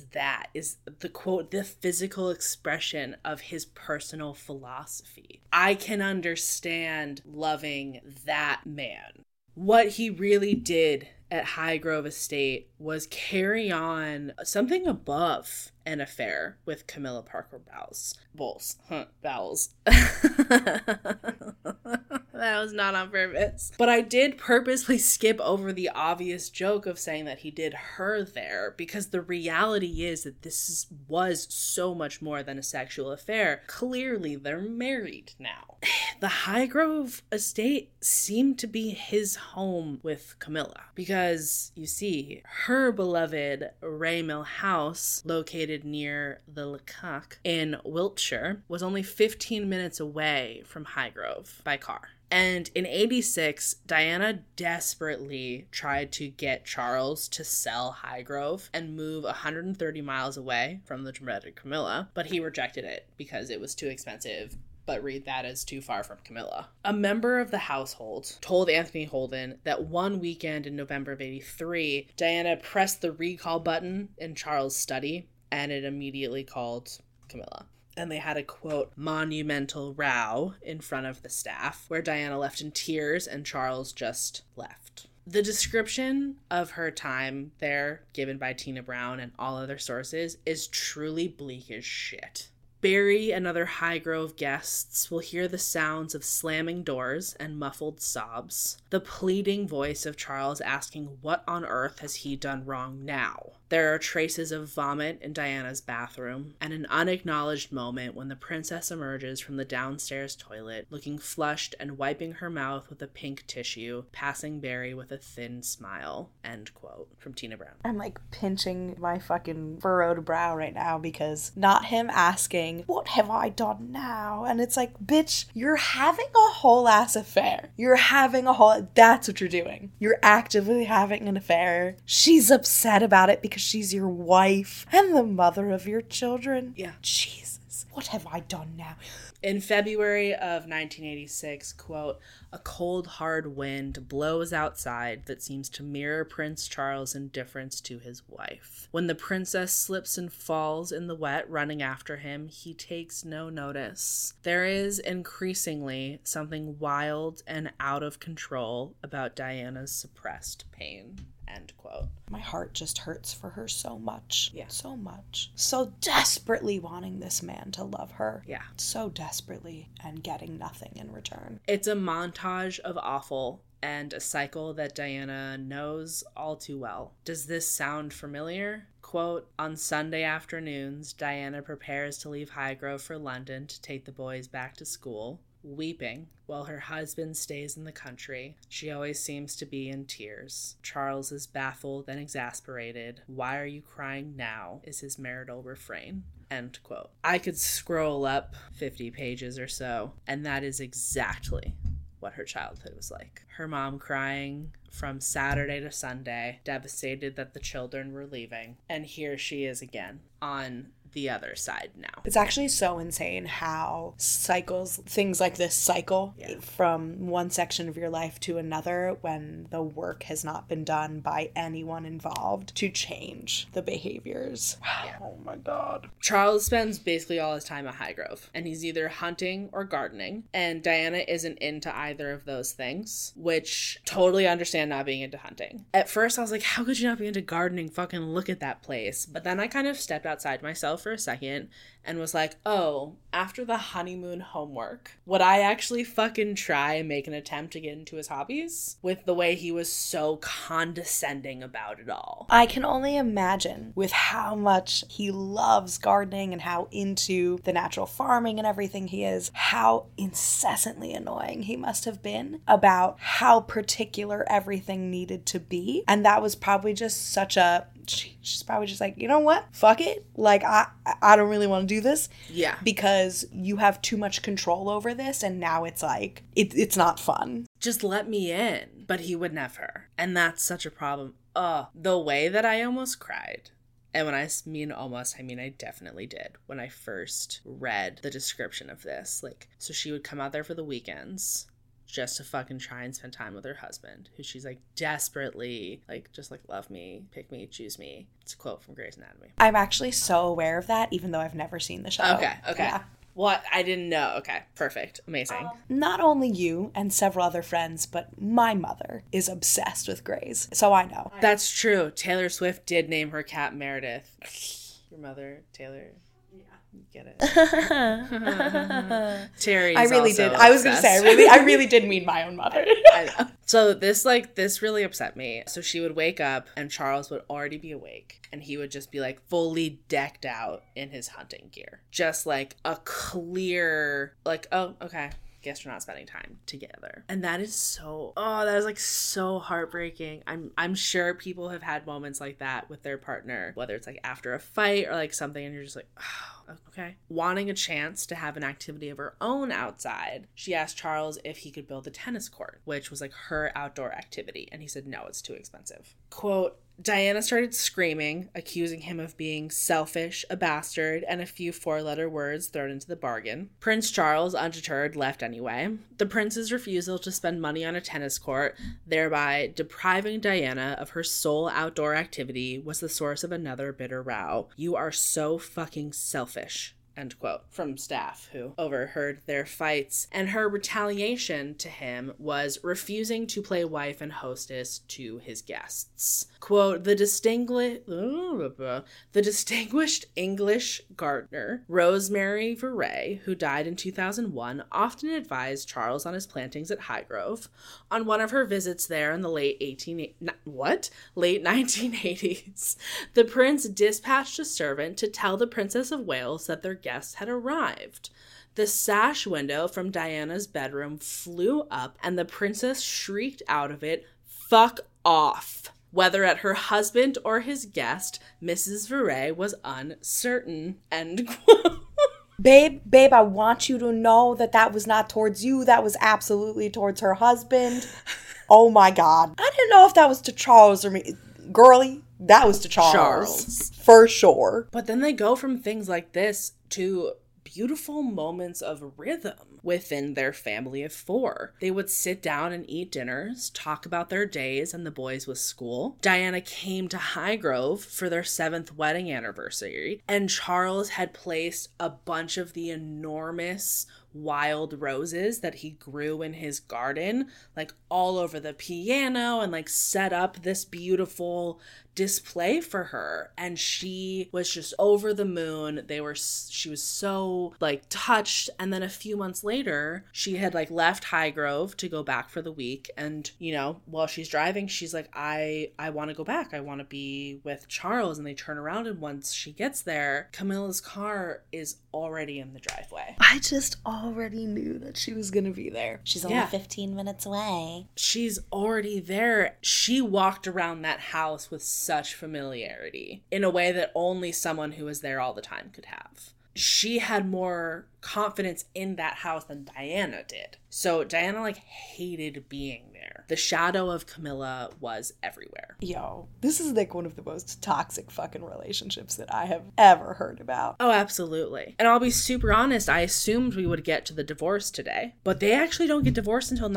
the quote, the physical expression of his personal philosophy. I can understand loving that man. What he really did at Highgrove Estate was carry on something above an affair with Camilla Parker Bowles. That was not on purpose. But I did purposely skip over the obvious joke of saying that he did her there, because the reality is that this was so much more than a sexual affair. Clearly, they're married now. The Highgrove Estate seemed to be his home with Camilla, because you see, her beloved Raymill house, located near the Lecoq in Wiltshire, was only 15 minutes away from Highgrove by car. And in 86, Diana desperately tried to get Charles to sell Highgrove and move 130 miles away from the dreaded Camilla, but he rejected it because it was too expensive. but read that as too far from Camilla. A member of the household told Anthony Holden that one weekend in November of 83, Diana pressed the recall button in Charles' study, and it immediately called Camilla. And they had a, quote, monumental row in front of the staff, where Diana left in tears and Charles just left. The description of her time there, given by Tina Brown and all other sources, is truly bleak as shit. Barry and other Highgrove guests will hear the sounds of slamming doors and muffled sobs, the pleading voice of Charles asking what on earth has he done wrong now. There are traces of vomit in Diana's bathroom, and an unacknowledged moment when the princess emerges from the downstairs toilet, looking flushed and wiping her mouth with a pink tissue, passing Barry with a thin smile. End quote. From Tina Brown. I'm like pinching my fucking furrowed brow right now because not him asking, what have I done now? And it's like, bitch, you're having a whole ass affair. That's what you're doing. You're actively having an affair. She's upset about it because she's your wife and the mother of your children. Yeah. Jesus, what have I done now? In February of 1986, quote, a cold, hard wind blows outside that seems to mirror Prince Charles' indifference to his wife. When the princess slips and falls in the wet running after him, he takes no notice. There is increasingly something wild and out of control about Diana's suppressed pain. End quote. My heart just hurts for her so much. Yeah. So much. So desperately wanting this man to love her. Yeah. So desperately, and getting nothing in return. It's a montage of awful and a cycle that Diana knows all too well. Does this sound familiar? Quote, on Sunday afternoons, Diana prepares to leave Highgrove for London to take the boys back to school. Weeping while her husband stays in the country. She always seems to be in tears. Charles is baffled and exasperated. Why are you crying now? Is his marital refrain. End quote. I could scroll up 50 pages or so, and that is exactly what her childhood was like. Her mom crying from Saturday to Sunday, devastated that the children were leaving. And here she is again on the other side now. It's actually so insane how things like this cycle from one section of your life to another when the work has not been done by anyone involved to change the behaviors. Yeah. Oh my God. Charles spends basically all his time at Highgrove, and he's either hunting or gardening, and Diana isn't into either of those things, which totally understand not being into hunting. At first I was like, how could you not be into gardening? Fucking look at that place. But then I kind of stepped outside myself for a second and was like, oh, after the honeymoon homework, would I actually fucking try and make an attempt to get into his hobbies? With the way he was so condescending about it all. I can only imagine with how much he loves gardening and how into the natural farming and everything he is, how incessantly annoying he must have been about how particular everything needed to be. And that was probably just she's probably just like, you know what? Fuck it. Like, I don't really want to do this. Yeah. Because you have too much control over this, and now it's like, it's not fun. Just let me in. But he would never. And that's such a problem. The way that I almost cried. And when I mean almost, I mean I definitely did. When I first read the description of this. Like, so she would come out there for the weekends just to fucking try and spend time with her husband, who she's like desperately like, just like, love me, pick me, choose me. It's a quote from Grey's Anatomy. I'm actually so aware of that, even though I've never seen the show. Okay. Yeah. What? I didn't know. Okay, perfect. Amazing. Not only you and several other friends, but my mother is obsessed with Grey's, so I know. That's true. Taylor Swift did name her cat Meredith. Your mother, Taylor. Get it. Terry. I really did. I was gonna say, I really did mean my own mother. I know. So this really upset me. So she would wake up and Charles would already be awake, and he would just be like fully decked out in his hunting gear, just like a clear, like, oh, okay, guess we're not spending time together. And that is so, that is like so heartbreaking. I'm sure people have had moments like that with their partner, whether it's like after a fight or like something, and you're just like, oh, okay. Wanting a chance to have an activity of her own outside, she asked Charles if he could build a tennis court, which was like her outdoor activity, and he said no, it's too expensive. Quote, Diana started screaming, accusing him of being selfish, a bastard, and a few four-letter words thrown into the bargain. Prince Charles, undeterred, left anyway. The prince's refusal to spend money on a tennis court, thereby depriving Diana of her sole outdoor activity, was the source of another bitter row. "You are so fucking selfish," end quote, from staff who overheard their fights. And her retaliation to him was refusing to play wife and hostess to his guests. Quote, the distinguished English gardener, Rosemary Verrey, who died in 2001, often advised Charles on his plantings at Highgrove. On one of her visits there in the late 1980s, the prince dispatched a servant to tell the Princess of Wales that their guests had arrived. The sash window from Diana's bedroom flew up and the princess shrieked out of it, "Fuck off." Whether at her husband or his guest, Mrs. Verrey was uncertain. End quote. Babe, I want you to know that was not towards you. That was absolutely towards her husband. Oh my God. I didn't know if that was to Charles or me. Girlie, that was to Charles. For sure. But then they go from things like this to beautiful moments of rhythm within their family of four. They would sit down and eat dinners, talk about their days and the boys with school. Diana came to Highgrove for their 7th wedding anniversary, and Charles had placed a bunch of the enormous wild roses that he grew in his garden, like all over the piano, and like set up this beautiful display for her. And she was just over the moon. She was so like touched. And then a few months later, she had like left Highgrove to go back for the week. And, you know, while she's driving, she's like, I want to go back. I want to be with Charles. And they turn around, and once she gets there, Camilla's car is already in the driveway. I just already knew that she was gonna be there. She's only 15 minutes away. She's already there. She walked around that house with such familiarity in a way that only someone who was there all the time could have. She had more confidence in that house than Diana did. So Diana like hated being there. The shadow of Camilla was everywhere. Yo, this is like one of the most toxic fucking relationships that I have ever heard about. Oh, absolutely. And I'll be super honest, I assumed we would get to the divorce today, but they actually don't get divorced until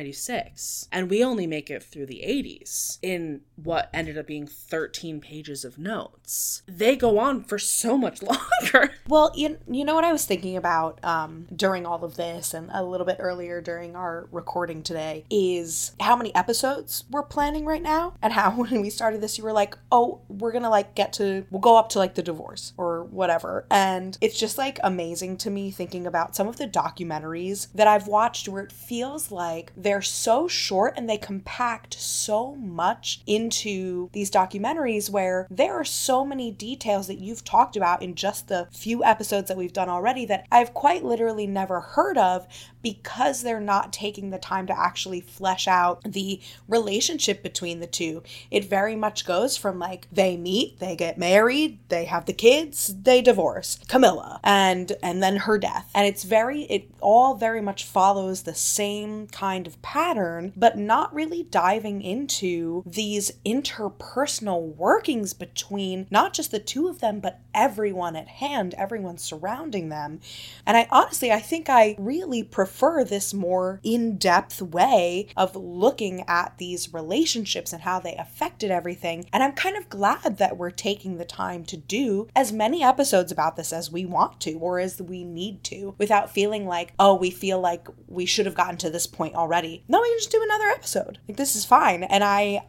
1996. And we only make it through the 80s in what ended up being 13 pages of notes. They go on for so much longer. Well, you know what I was thinking about during all of this and a little bit earlier during our recording today is how many episodes we're planning right now, and how when we started this you were like, oh, we're gonna like we'll go up to like the divorce or whatever. And it's just like amazing to me thinking about some of the documentaries that I've watched where it feels like they're so short and they compact so much into these documentaries, where there are so many details that you've talked about in just the few episodes that we've done already that I've quite literally never heard of, because they're not taking the time to actually flesh out the relationship between the two. It very much goes from like they meet, they get married, they have the kids, they divorce Camilla, and then her death. And it all very much follows the same kind of pattern, but not really diving into these interpersonal workings between not just the two of them, but everyone at hand, everyone surrounding them. And I think I really prefer this more in-depth way of looking at these relationships and how they affected everything. And I'm kind of glad that we're taking the time to do as many episodes about this as we want to, or as we need to, without feeling like, oh, we feel like we should have gotten to this point already. No, we can just do another episode. Like, this is fine. And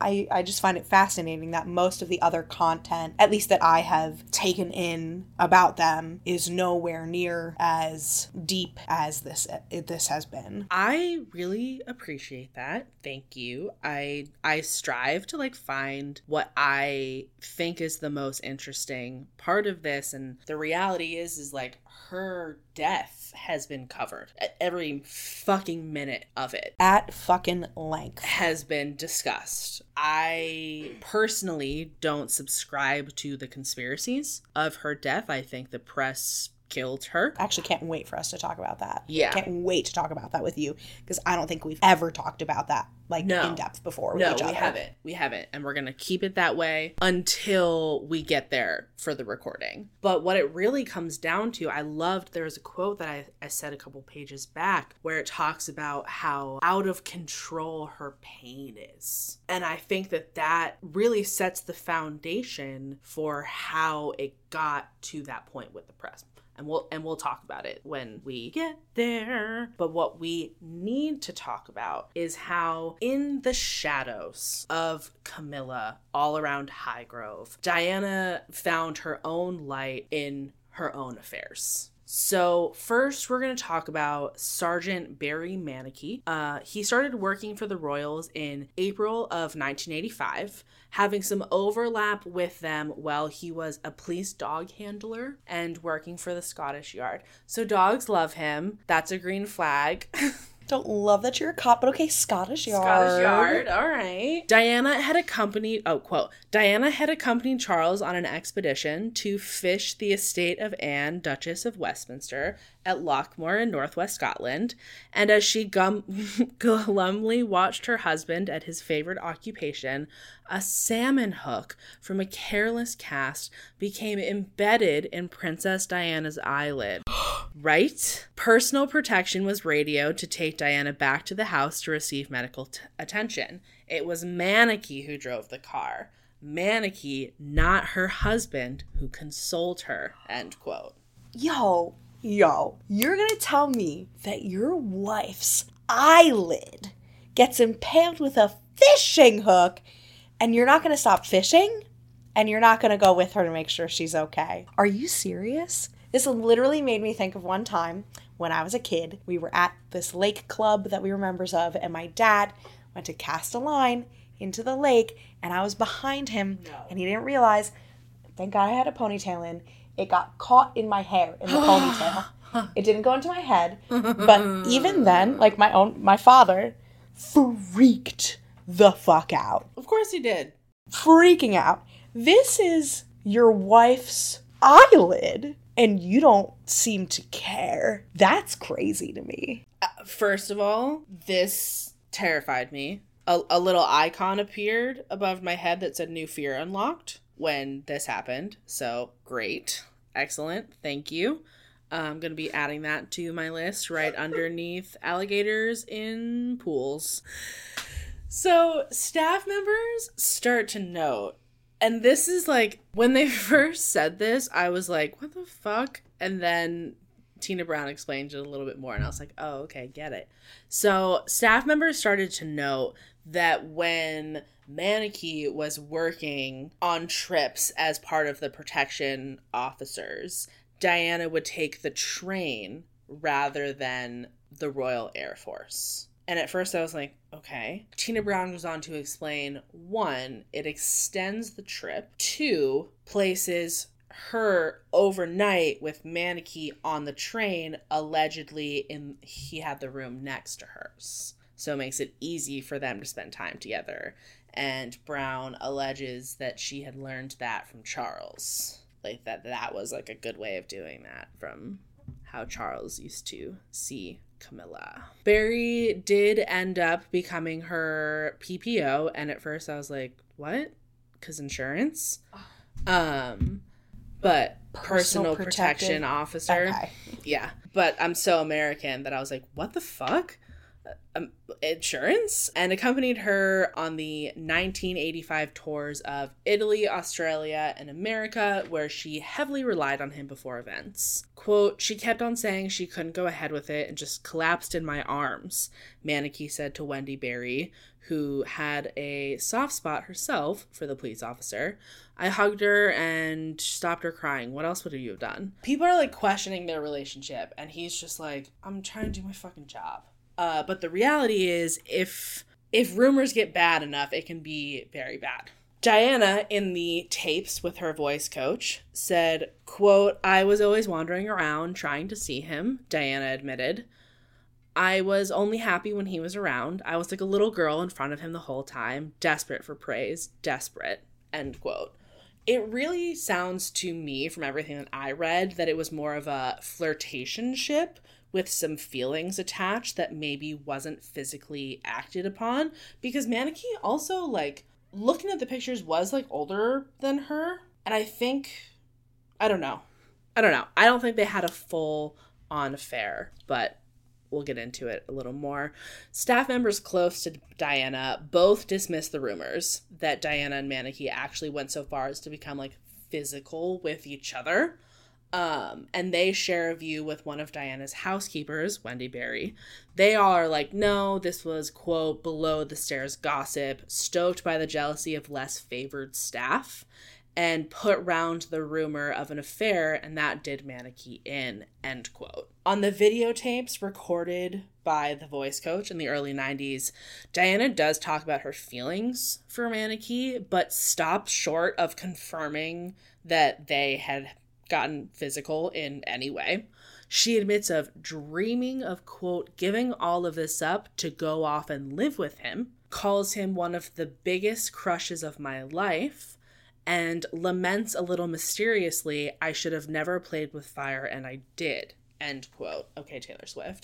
I just find it fascinating that most of the other content, at least that I have taken in about them, is nowhere near as deep as this has been. I really appreciate that. Thank you. I strive to like find what I think is the most interesting part of this, and the reality is like her death has been covered. Every fucking minute of it, at fucking length, has been discussed. I personally don't subscribe to the conspiracies of her death. I think the press killed her. I actually can't wait for us to talk about that. Yeah. Can't wait to talk about that with you, because I don't think we've ever talked about that like in depth before with no, each other. We haven't. And we're going to keep it that way until we get there for the recording. But what it really comes down to, I loved, there was a quote that I said a couple pages back where it talks about how out of control her pain is. And I think that really sets the foundation for how it got to that point with the press. And we'll talk about it when we get there. But what we need to talk about is how in the shadows of Camilla all around Highgrove, Diana found her own light in her own affairs. So first, we're going to talk about Sergeant Barry Mannicky. He started working for the Royals in April of 1985, having some overlap with them while he was a police dog handler and working for the Scottish Yard. So dogs love him. That's a green flag. Don't love that you're a cop, but okay, Scottish Yard. Scottish Yard, all right. Diana had accompanied Charles on an expedition to fish the estate of Anne, Duchess of Westminster, at Lochmore in northwest Scotland, and as she glumly watched her husband at his favorite occupation, a salmon hook from a careless cast became embedded in Princess Diana's eyelid. Right? Personal protection was radioed to take Diana back to the house to receive medical attention. It was Mannicky who drove the car. Mannicky, not her husband, who consoled her. End quote. Yo, you're gonna tell me that your wife's eyelid gets impaled with a fishing hook and you're not gonna stop fishing? And you're not gonna go with her to make sure she's okay? Are you serious? This literally made me think of one time when I was a kid. We were at this lake club that we were members of, and my dad went to cast a line into the lake, and I was behind him, and he didn't realize. Thank God I had a ponytail in. It got caught in my hair, in the ponytail. It didn't go into my head, but even then, like my father freaked the fuck out. Of course he did. Freaking out. This is your wife's eyelid, and you don't seem to care. That's crazy to me. First of all, this terrified me. A little icon appeared above my head that said "New Fear Unlocked" when this happened. So great. Excellent. Thank you. I'm going to be adding that to my list right underneath alligators in pools. So staff members start to note, and this is like, when they first said this, I was like, what the fuck? And then Tina Brown explained it a little bit more, and I was like, oh, okay, get it. So staff members started to note that when Mannicky was working on trips as part of the protection officers, Diana would take the train rather than the Royal Air Force. And at first I was like, okay. Tina Brown goes on to explain, 1, it extends the trip. 2, places her overnight with Mannicky on the train, allegedly he had the room next to hers. So it makes it easy for them to spend time together. And Brown alleges that she had learned that from Charles. Like that was like a good way of doing that from how Charles used to see Camilla. Barry did end up becoming her PPO, and at first I was like, what? 'Cause insurance? But personal protection officer. Okay. Yeah. But I'm so American that I was like, what the fuck? Insurance? And accompanied her on the 1985 tours of Italy, Australia, and America, where she heavily relied on him before events. Quote, she kept on saying she couldn't go ahead with it and just collapsed in my arms, Mannicky said to Wendy Barry, who had a soft spot herself for the police officer. I hugged her and stopped her crying. What else would you have done? People are like questioning their relationship, and he's just like, I'm trying to do my fucking job. But the reality is, if rumors get bad enough, it can be very bad. Diana, in the tapes with her voice coach, said, quote, I was always wandering around trying to see him, Diana admitted. I was only happy when he was around. I was like a little girl in front of him the whole time, desperate for praise, desperate, end quote. It really sounds to me, from everything that I read, that it was more of a flirtationship with some feelings attached that maybe wasn't physically acted upon, because Manaki also, like, looking at the pictures, was, like, older than her. And I think, I don't know. I don't think they had a full-on affair, but we'll get into it a little more. Staff members close to Diana both dismissed the rumors that Diana and Manaki actually went so far as to become, like, physical with each other. And they share a view with one of Diana's housekeepers, Wendy Berry. They all are like, no, this was, quote, below the stairs gossip, stoked by the jealousy of less favored staff, and put round the rumor of an affair, and that did Manaki in, end quote. On the videotapes recorded by the voice coach in the early 90s, Diana does talk about her feelings for Manaki, but stops short of confirming that they had gotten physical in any way. She admits of dreaming of, quote, giving all of this up to go off and live with him, calls him one of the biggest crushes of my life, and laments a little mysteriously, I should have never played with fire and I did, end quote. Okay, Taylor Swift.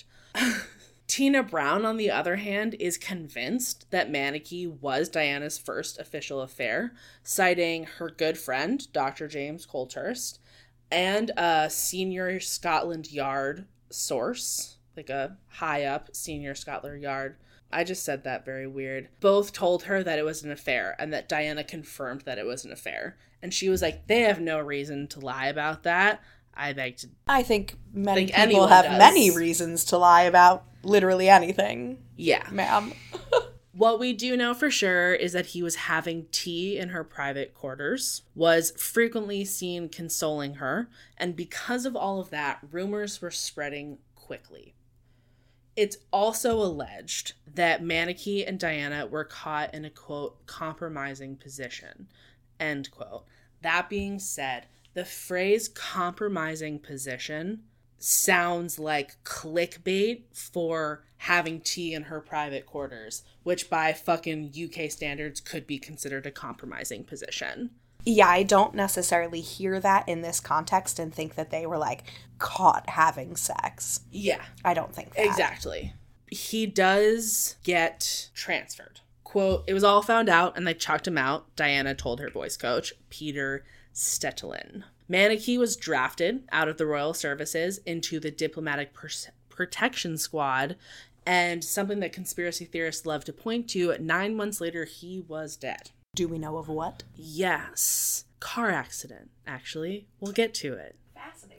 Tina Brown, on the other hand, is convinced that Manaki was Diana's first official affair, citing her good friend, Dr. James Colthurst, and a senior Scotland Yard source, like a high-up senior Scotland Yard. I just said that very weird. Both told her that it was an affair, and that Diana confirmed that it was an affair. And she was like, they have no reason to lie about that. I think many people have many reasons to lie about literally anything. Yeah. Ma'am. What we do know for sure is that he was having tea in her private quarters, was frequently seen consoling her, and because of all of that, rumors were spreading quickly. It's also alleged that Manaki and Diana were caught in a, quote, compromising position, end quote. That being said, the phrase compromising position sounds like clickbait for having tea in her private quarters, which by fucking UK standards could be considered a compromising position. Yeah, I don't necessarily hear that in this context and think that they were, like, caught having sex. Yeah. I don't think that. Exactly. He does get transferred. Quote, it was all found out and they chucked him out, Diana told her voice coach, Peter Stetelin. Manaki was drafted out of the Royal Services into the Diplomatic Protection Squad, and something that conspiracy theorists love to point to, 9 months later, he was dead. Do we know of what? Yes. Car accident, actually. We'll get to it. Fascinating.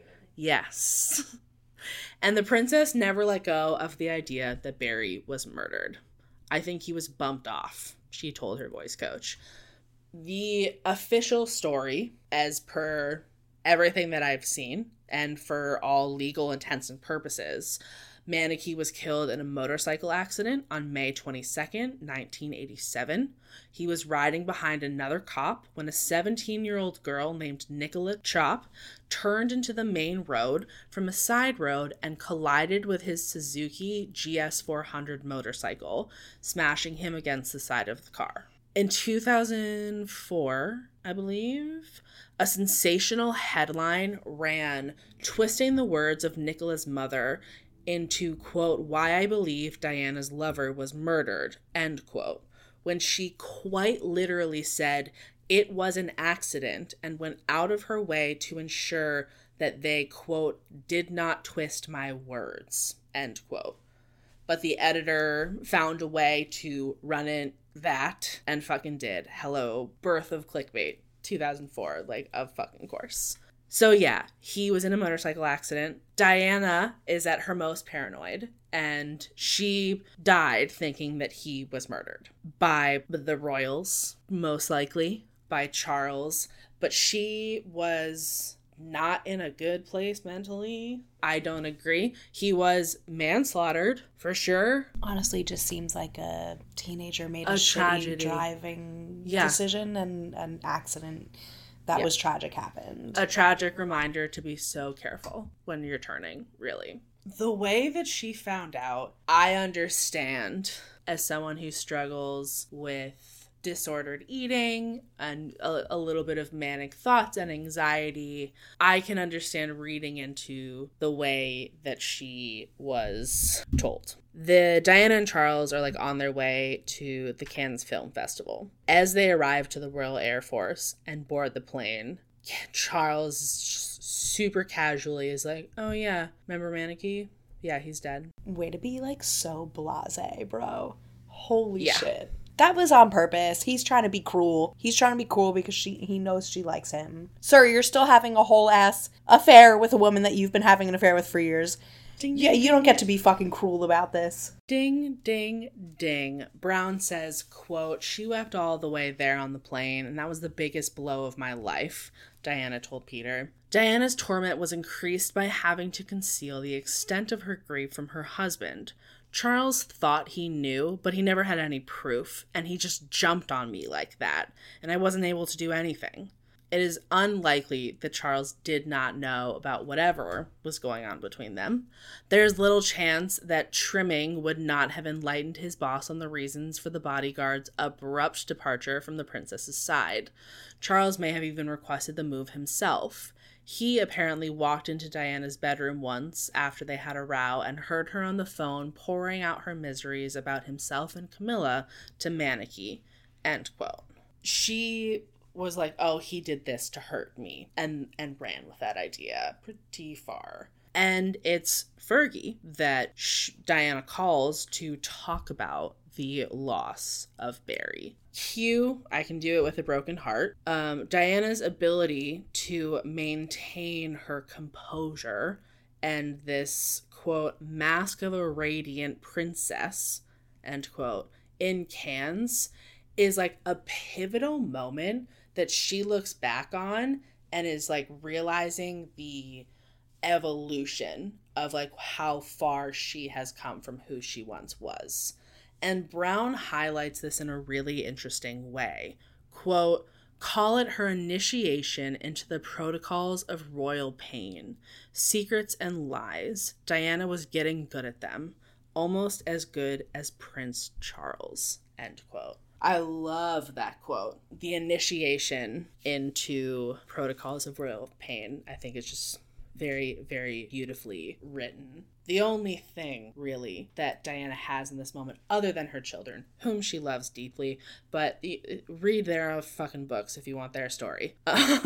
Yes. And the princess never let go of the idea that Barry was murdered. I think he was bumped off, she told her voice coach. The official story, as per everything that I've seen, and for all legal intents and purposes, Manaki was killed in a motorcycle accident on May 22nd, 1987. He was riding behind another cop when a 17-year-old girl named Nicola Chop turned into the main road from a side road and collided with his Suzuki GS400 motorcycle, smashing him against the side of the car. In 2004, I believe, a sensational headline ran twisting the words of Nicola's mother into, quote, why I believe Diana's lover was murdered, end quote, when she quite literally said it was an accident and went out of her way to ensure that they, quote, did not twist my words, end quote. But the editor found a way to run in that and fucking did. Hello, birth of clickbait, 2004, like, of fucking course. So yeah, he was in a motorcycle accident. Diana is at her most paranoid, and she died thinking that he was murdered by the royals, most likely, by Charles. But she was not in a good place mentally. I don't agree. He was manslaughtered, for sure. Honestly, just seems like a teenager made a tragedy. Shitty driving decision, and an accident that was tragic happened. A tragic reminder to be so careful when you're turning, really. The way that she found out, I understand as someone who struggles with disordered eating and a little bit of manic thoughts and anxiety. I can understand reading into the way that she was told. The Diana and Charles are like on their way to the Cannes Film Festival. As they arrive to the Royal Air Force and board the plane, Charles just super casually is like, oh yeah, remember Maneki? Yeah, he's dead. Way to be like so blasé, bro. Holy shit. That was on purpose. He's trying to be cruel. He's trying to be cruel because he knows she likes him. Sir, you're still having a whole ass affair with a woman that you've been having an affair with for years. Ding, yeah, you don't get to be fucking cruel about this. Ding, ding, ding. Brown says, quote, she wept all the way there on the plane, and that was the biggest blow of my life, Diana told Peter. Diana's torment was increased by having to conceal the extent of her grief from her husband. Charles thought he knew, but he never had any proof, and he just jumped on me like that, and I wasn't able to do anything. It is unlikely that Charles did not know about whatever was going on between them. There's little chance that Trimming would not have enlightened his boss on the reasons for the bodyguard's abrupt departure from the princess's side. Charles may have even requested the move himself. He apparently walked into Diana's bedroom once after they had a row and heard her on the phone pouring out her miseries about himself and Camilla to Maneki. End quote. She was like, oh, he did this to hurt me, and ran with that idea pretty far. And it's Fergie that Diana calls to talk about the loss of Barry. Cue, I can do it with a broken heart. Diana's ability to maintain her composure and this, quote, mask of a radiant princess, end quote, in Cannes is like a pivotal moment that she looks back on and is like realizing the evolution of like how far she has come from who she once was. And Brown highlights this in a really interesting way. Quote, call it her initiation into the protocols of royal pain, secrets and lies. Diana was getting good at them, almost as good as Prince Charles, end quote. I love that quote. The initiation into protocols of royal pain, I think is just very, very beautifully written. The only thing, really, that Diana has in this moment, other than her children, whom she loves deeply, but read their fucking books if you want their story.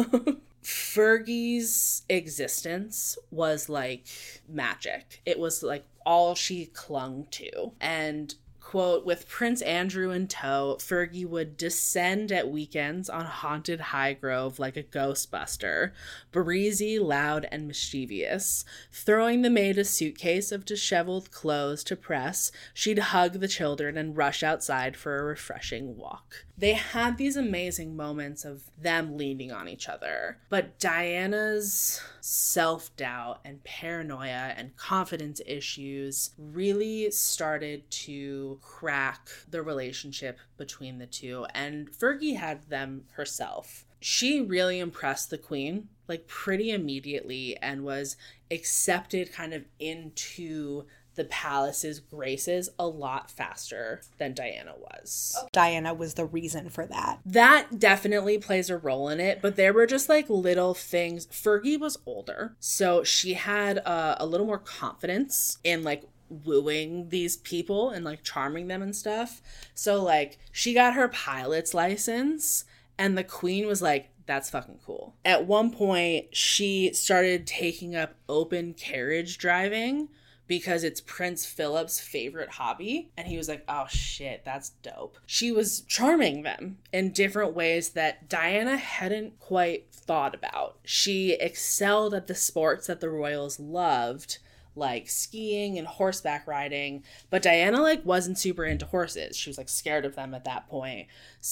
Fergie's existence was like magic. It was like all she clung to. And quote, with Prince Andrew in tow, Fergie would descend at weekends on haunted Highgrove like a ghostbuster, breezy, loud, and mischievous. Throwing the maid a suitcase of disheveled clothes to press, she'd hug the children and rush outside for a refreshing walk. They had these amazing moments of them leaning on each other, but Diana's self-doubt and paranoia and confidence issues really started to crack the relationship between the two, and Fergie had them herself. She really impressed the queen, like pretty immediately, and was accepted kind of into the palace's graces a lot faster than Diana was. Diana was the reason for that. That definitely plays a role in it, but there were just like little things. Fergie was older, so she had a little more confidence in like wooing these people and like charming them and stuff. So like she got her pilot's license and the queen was like, that's fucking cool. At one point, she started taking up open carriage driving because it's Prince Philip's favorite hobby. And he was like, oh shit, that's dope. She was charming them in different ways that Diana hadn't quite thought about. She excelled at the sports that the royals loved, like skiing and horseback riding, but Diana like wasn't super into horses. She was like scared of them at that point.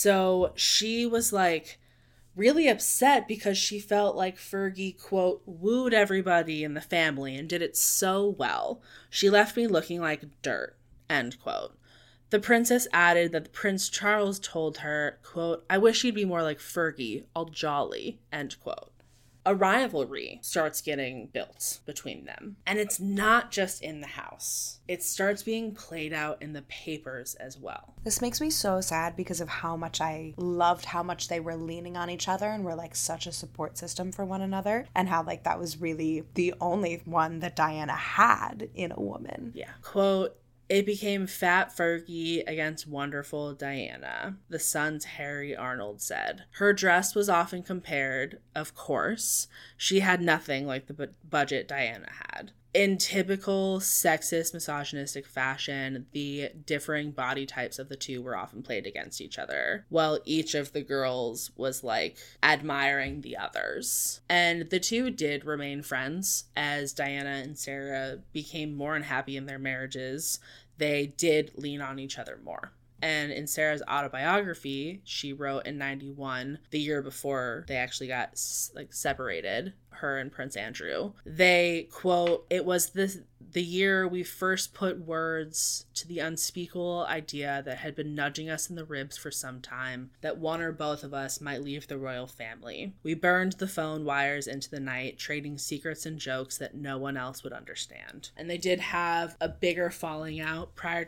So she was like really upset because she felt like Fergie, quote, wooed everybody in the family and did it so well. She left me looking like dirt, end quote. The princess added that Prince Charles told her, quote, I wish you'd be more like Fergie, all jolly, end quote. a rivalry starts getting built between them. And it's not just in the house. It starts being played out in the papers as well. This makes me so sad because of how much I loved how much they were leaning on each other and were like such a support system for one another, and how like that was really the only one that Diana had in a woman. Yeah. Quote, "It became Fat Fergie against Wonderful Diana," the Sun's Harry Arnold said. "Her dress was often compared, of course. She had nothing like the budget Diana had. In typical sexist, misogynistic fashion, the differing body types of the two were often played against each other, while each of the girls was like admiring the others. And the two did remain friends as Diana and Sarah became more unhappy in their marriages. They did lean on each other more." And in Sarah's autobiography, she wrote in 91, the year before they actually got separated, her and Prince Andrew, they quote, "It was the year we first put words to the unspeakable idea that had been nudging us in the ribs for some time, that one or both of us might leave the royal family. We burned the phone wires into the night, trading secrets and jokes that no one else would understand." And they did have a bigger falling out prior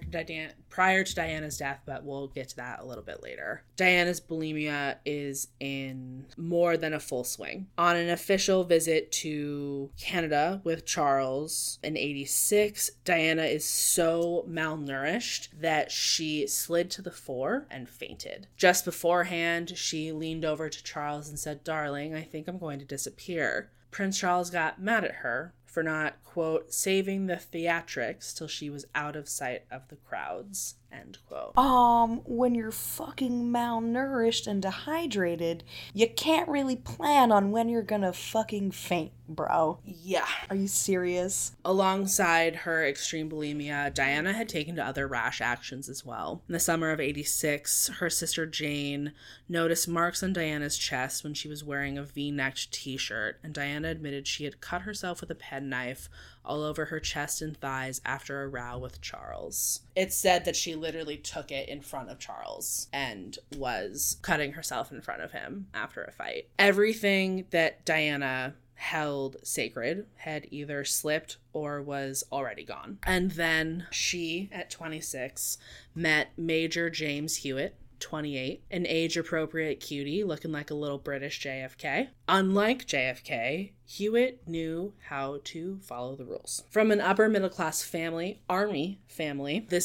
to Diana's death, but we'll get to that a little bit later. Diana's bulimia is in more than a full swing. On an official visit to Canada with Charles in 86, Diana is so malnourished that she slid to the floor and fainted. Just beforehand, she leaned over to Charles and said, "Darling, I think I'm going to disappear." Prince Charles got mad at her for not, quote, "saving the theatrics till she was out of sight of the crowds," end quote. When you're fucking malnourished and dehydrated, you can't really plan on when you're gonna fucking faint, bro. Yeah. Are you serious? Alongside her extreme bulimia, Diana had taken to other rash actions as well. In the summer of 86, her sister Jane noticed marks on Diana's chest when she was wearing a V-necked t-shirt, and Diana admitted she had cut herself with a penknife all over her chest and thighs after a row with Charles. It's said that she literally took it in front of Charles and was cutting herself in front of him after a fight. Everything that Diana held sacred had either slipped or was already gone. And then she, at 26, met Major James Hewitt, 28, an age-appropriate cutie looking like a little British JFK. Unlike JFK, Hewitt knew how to follow the rules. From an upper-middle-class family, army family, this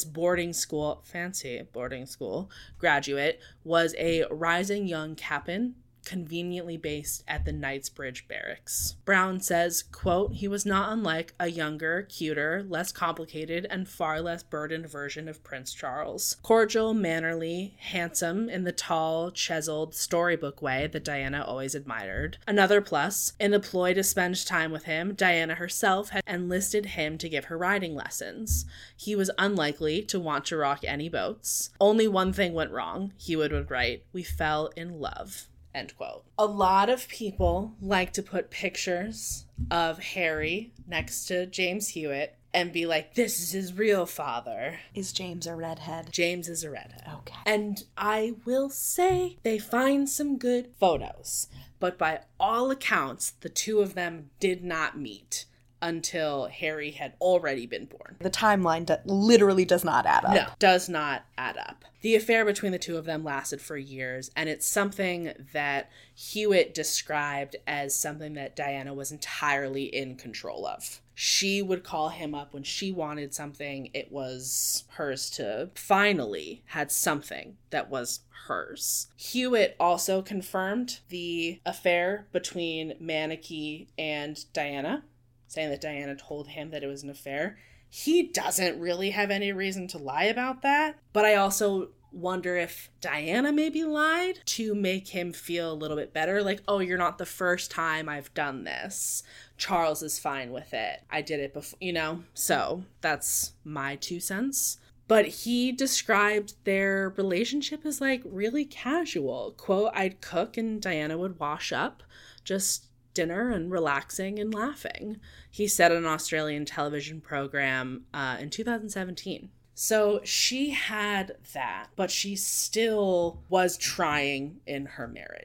fancy boarding school graduate was a rising young captain conveniently based at the Knightsbridge Barracks. Brown says, quote, "He was not unlike a younger, cuter, less complicated, and far less burdened version of Prince Charles. Cordial, mannerly, handsome in the tall, chiseled, storybook way that Diana always admired. Another plus, in the ploy to spend time with him, Diana herself had enlisted him to give her riding lessons. He was unlikely to want to rock any boats. Only one thing went wrong," Hewitt would write, "we fell in love." End quote. A lot of people like to put pictures of Harry next to James Hewitt and be like, this is his real father. Is James a redhead? James is a redhead. Okay. And I will say they find some good photos, but by all accounts, the two of them did not meet until Harry had already been born. The timeline literally does not add up. No, does not add up. The affair between the two of them lasted for years, and it's something that Hewitt described as something that Diana was entirely in control of. She would call him up when she wanted something. It was hers to finally had something that was hers. Hewitt also confirmed the affair between Manaki and Diana, saying that Diana told him that it was an affair. He doesn't really have any reason to lie about that, but I also wonder if Diana maybe lied to make him feel a little bit better, like, oh, you're not the first time I've done this. Charles is fine with it. I did it before, So that's my 2 cents. But he described their relationship as like really casual. Quote, "I'd cook and Diana would wash up, just dinner and relaxing and laughing," he said on an Australian television program in 2017. So she had that, but she still was trying in her marriage.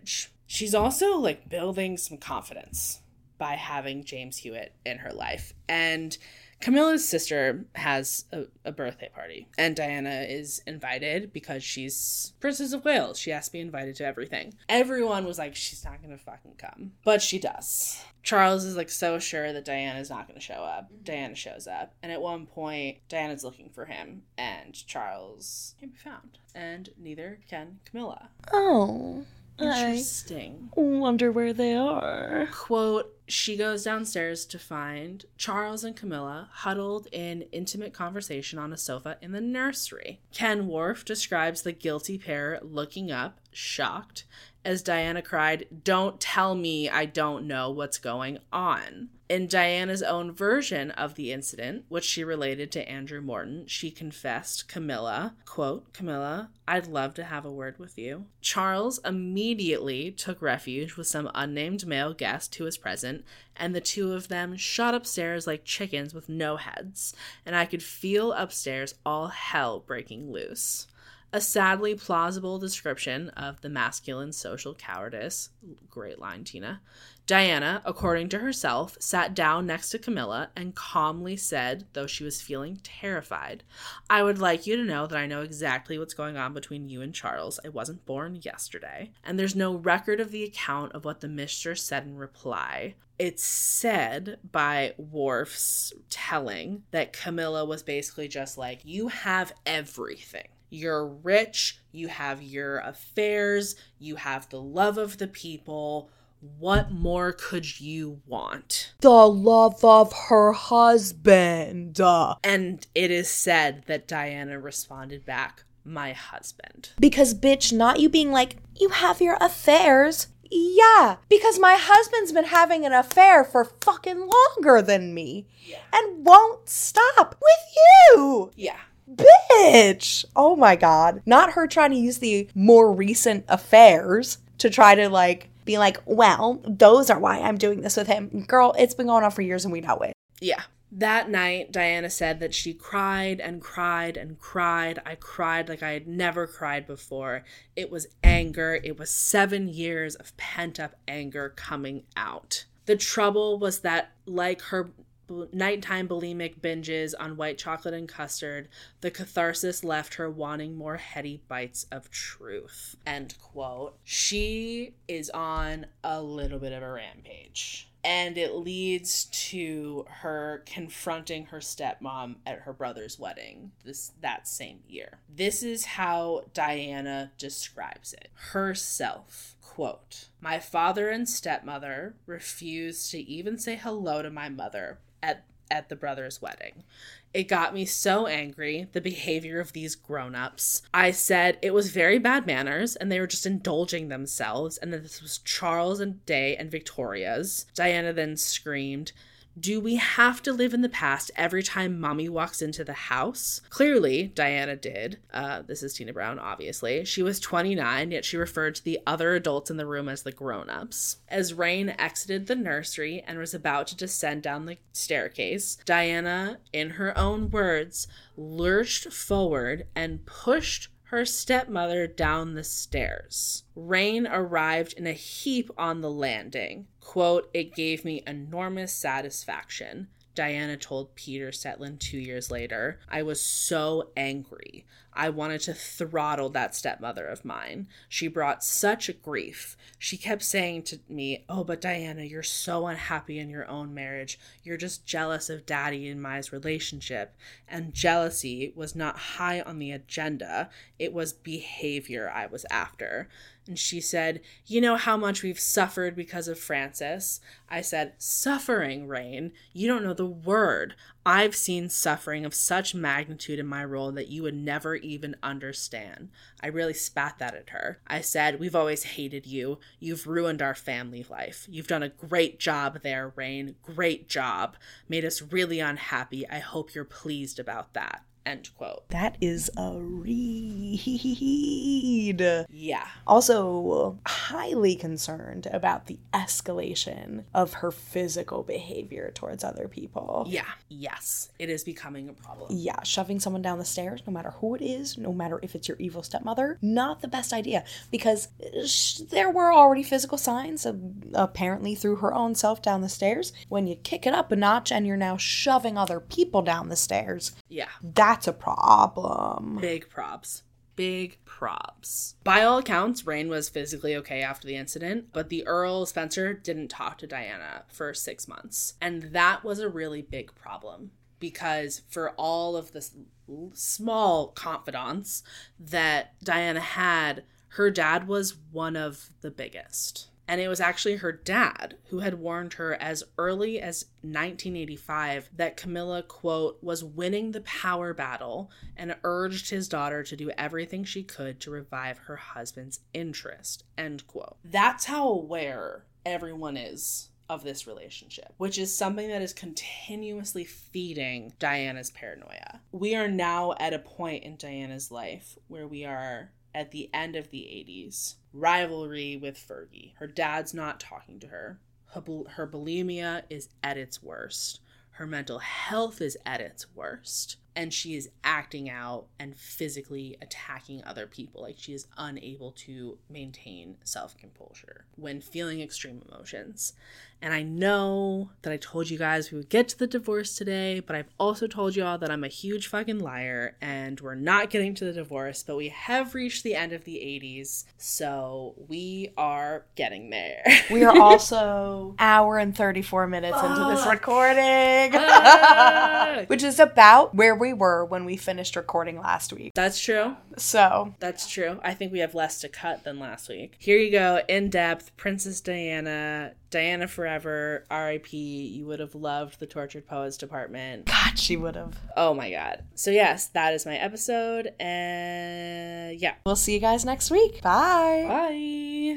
She's also like building some confidence by having James Hewitt in her life. And Camilla's sister has a birthday party, and Diana is invited because she's Princess of Wales. She has to be invited to everything. Everyone was like, she's not gonna fucking come. But she does. Charles is like so sure that Diana's not gonna show up. Diana shows up, and at one point, Diana's looking for him, and Charles can't be found. And neither can Camilla. Oh. Interesting. I wonder where they are. Quote, she goes downstairs to find Charles and Camilla huddled in intimate conversation on a sofa in the nursery. Ken Worf describes the guilty pair looking up, shocked, as Diana cried, "Don't tell me I don't know what's going on." In Diana's own version of the incident, which she related to Andrew Morton, she confessed Camilla, quote, "Camilla, I'd love to have a word with you." Charles immediately took refuge with some unnamed male guest who was present, and the two of them shot upstairs like chickens with no heads, and I could feel upstairs all hell breaking loose. A sadly plausible description of the masculine social cowardice. Great line, Tina. Diana, according to herself, sat down next to Camilla and calmly said, though she was feeling terrified, "I would like you to know that I know exactly what's going on between you and Charles. I wasn't born yesterday." And there's no record of the account of what the mistress said in reply. It's said by Worf's telling that Camilla was basically just like, you have everything. You're rich, you have your affairs, you have the love of the people. What more could you want? The love of her husband. And it is said that Diana responded back, "My husband." Because, bitch, not you being like, you have your affairs. Yeah, because my husband's been having an affair for fucking longer than me. Yeah. And won't stop with you. Yeah. Bitch. Oh my God. Not her trying to use the more recent affairs to try to like be like, well, those are why I'm doing this with him. Girl, it's been going on for years and we know it. Yeah. That night, Diana said that she cried and cried and cried. I cried like I had never cried before. It was anger. It was 7 years of pent-up anger coming out. The trouble was that, like her nighttime bulimic binges on white chocolate and custard, the catharsis left her wanting more heady bites of truth. End quote. She is on a little bit of a rampage. And it leads to her confronting her stepmom at her brother's wedding that same year. This is how Diana describes it herself. Quote, "My father and stepmother refused to even say hello to my mother at the brother's wedding. It got me so angry, the behavior of these grown-ups. I said it was very bad manners and they were just indulging themselves and that this was Charles and Day and Victoria's." Diana then screamed, "Do we have to live in the past every time mommy walks into the house?" Clearly, Diana did. This is Tina Brown, obviously. She was 29, yet she referred to the other adults in the room as the grown-ups. As Rain exited the nursery and was about to descend down the staircase, Diana, in her own words, lurched forward and pushed her stepmother down the stairs. Rain arrived in a heap on the landing. Quote, "It gave me enormous satisfaction," Diana told Peter Settlin 2 years later. "I was so angry. I wanted to throttle that stepmother of mine. She brought such grief. She kept saying to me, 'Oh, but Diana, you're so unhappy in your own marriage. You're just jealous of Daddy and Mai's relationship.' And jealousy was not high on the agenda. It was behavior I was after." And she said, "You know how much we've suffered because of Francis?" I said, "Suffering, Rain? You don't know the word. I've seen suffering of such magnitude in my role that you would never even understand." I really spat that at her. I said, "We've always hated you. You've ruined our family life. You've done a great job there, Rain. Great job. Made us really unhappy. I hope you're pleased about that." End quote. That is a read. Yeah. Also, highly concerned about the escalation of her physical behavior towards other people. Yeah. Yes. It is becoming a problem. Yeah, shoving someone down the stairs, no matter who it is, no matter if it's your evil stepmother, not the best idea. Because there were already physical signs, apparently through her own self down the stairs. When you kick it up a notch and you're now shoving other people down the stairs, yeah, that's a problem. Big props. Big props. By all accounts, Rain was physically okay after the incident, but the Earl Spencer didn't talk to Diana for 6 months. And that was a really big problem, because for all of the small confidants that Diana had, her dad was one of the biggest. And it was actually her dad who had warned her as early as 1985 that Camilla, quote, was winning the power battle, and urged his daughter to do everything she could to revive her husband's interest, end quote. That's how aware everyone is of this relationship, which is something that is continuously feeding Diana's paranoia. We are now at a point in Diana's life where we are at the end of the 80s. Rivalry with Fergie. Her dad's not talking to her. Her bulimia is at its worst. Her mental health is at its worst. And she is acting out and physically attacking other people. Like, she is unable to maintain self-composure when feeling extreme emotions. And I know that I told you guys we would get to the divorce today, but I've also told you all that I'm a huge fucking liar and we're not getting to the divorce, but we have reached the end of the 80s, so we are getting there. We are also hour and 34 minutes into this recording, which is about where we were when we finished recording last week. That's true. So. That's true. I think we have less to cut than last week. Here you go, in depth, Princess Diana, Diana forever, R.I.P. You would have loved the Tortured Poets Department. God, she would have. Oh my God. So yes, that is my episode, and yeah. We'll see you guys next week. Bye. Bye.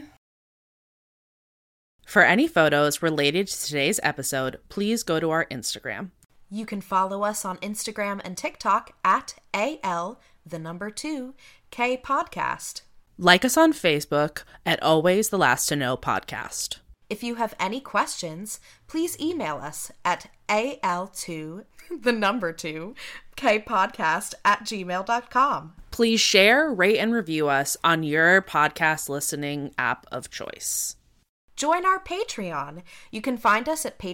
For any photos related to today's episode, please go to our Instagram. You can follow us on Instagram and TikTok at AL2K podcast. Like us on Facebook at Always the Last to Know Podcast. If you have any questions, please email us at AL2K podcast@gmail.com. Please share, rate, and review us on your podcast listening app of choice. Join our Patreon. You can find us at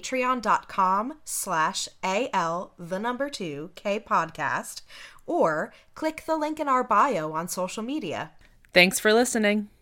patreon.com/AL2K podcast, or click the link in our bio on social media. Thanks for listening.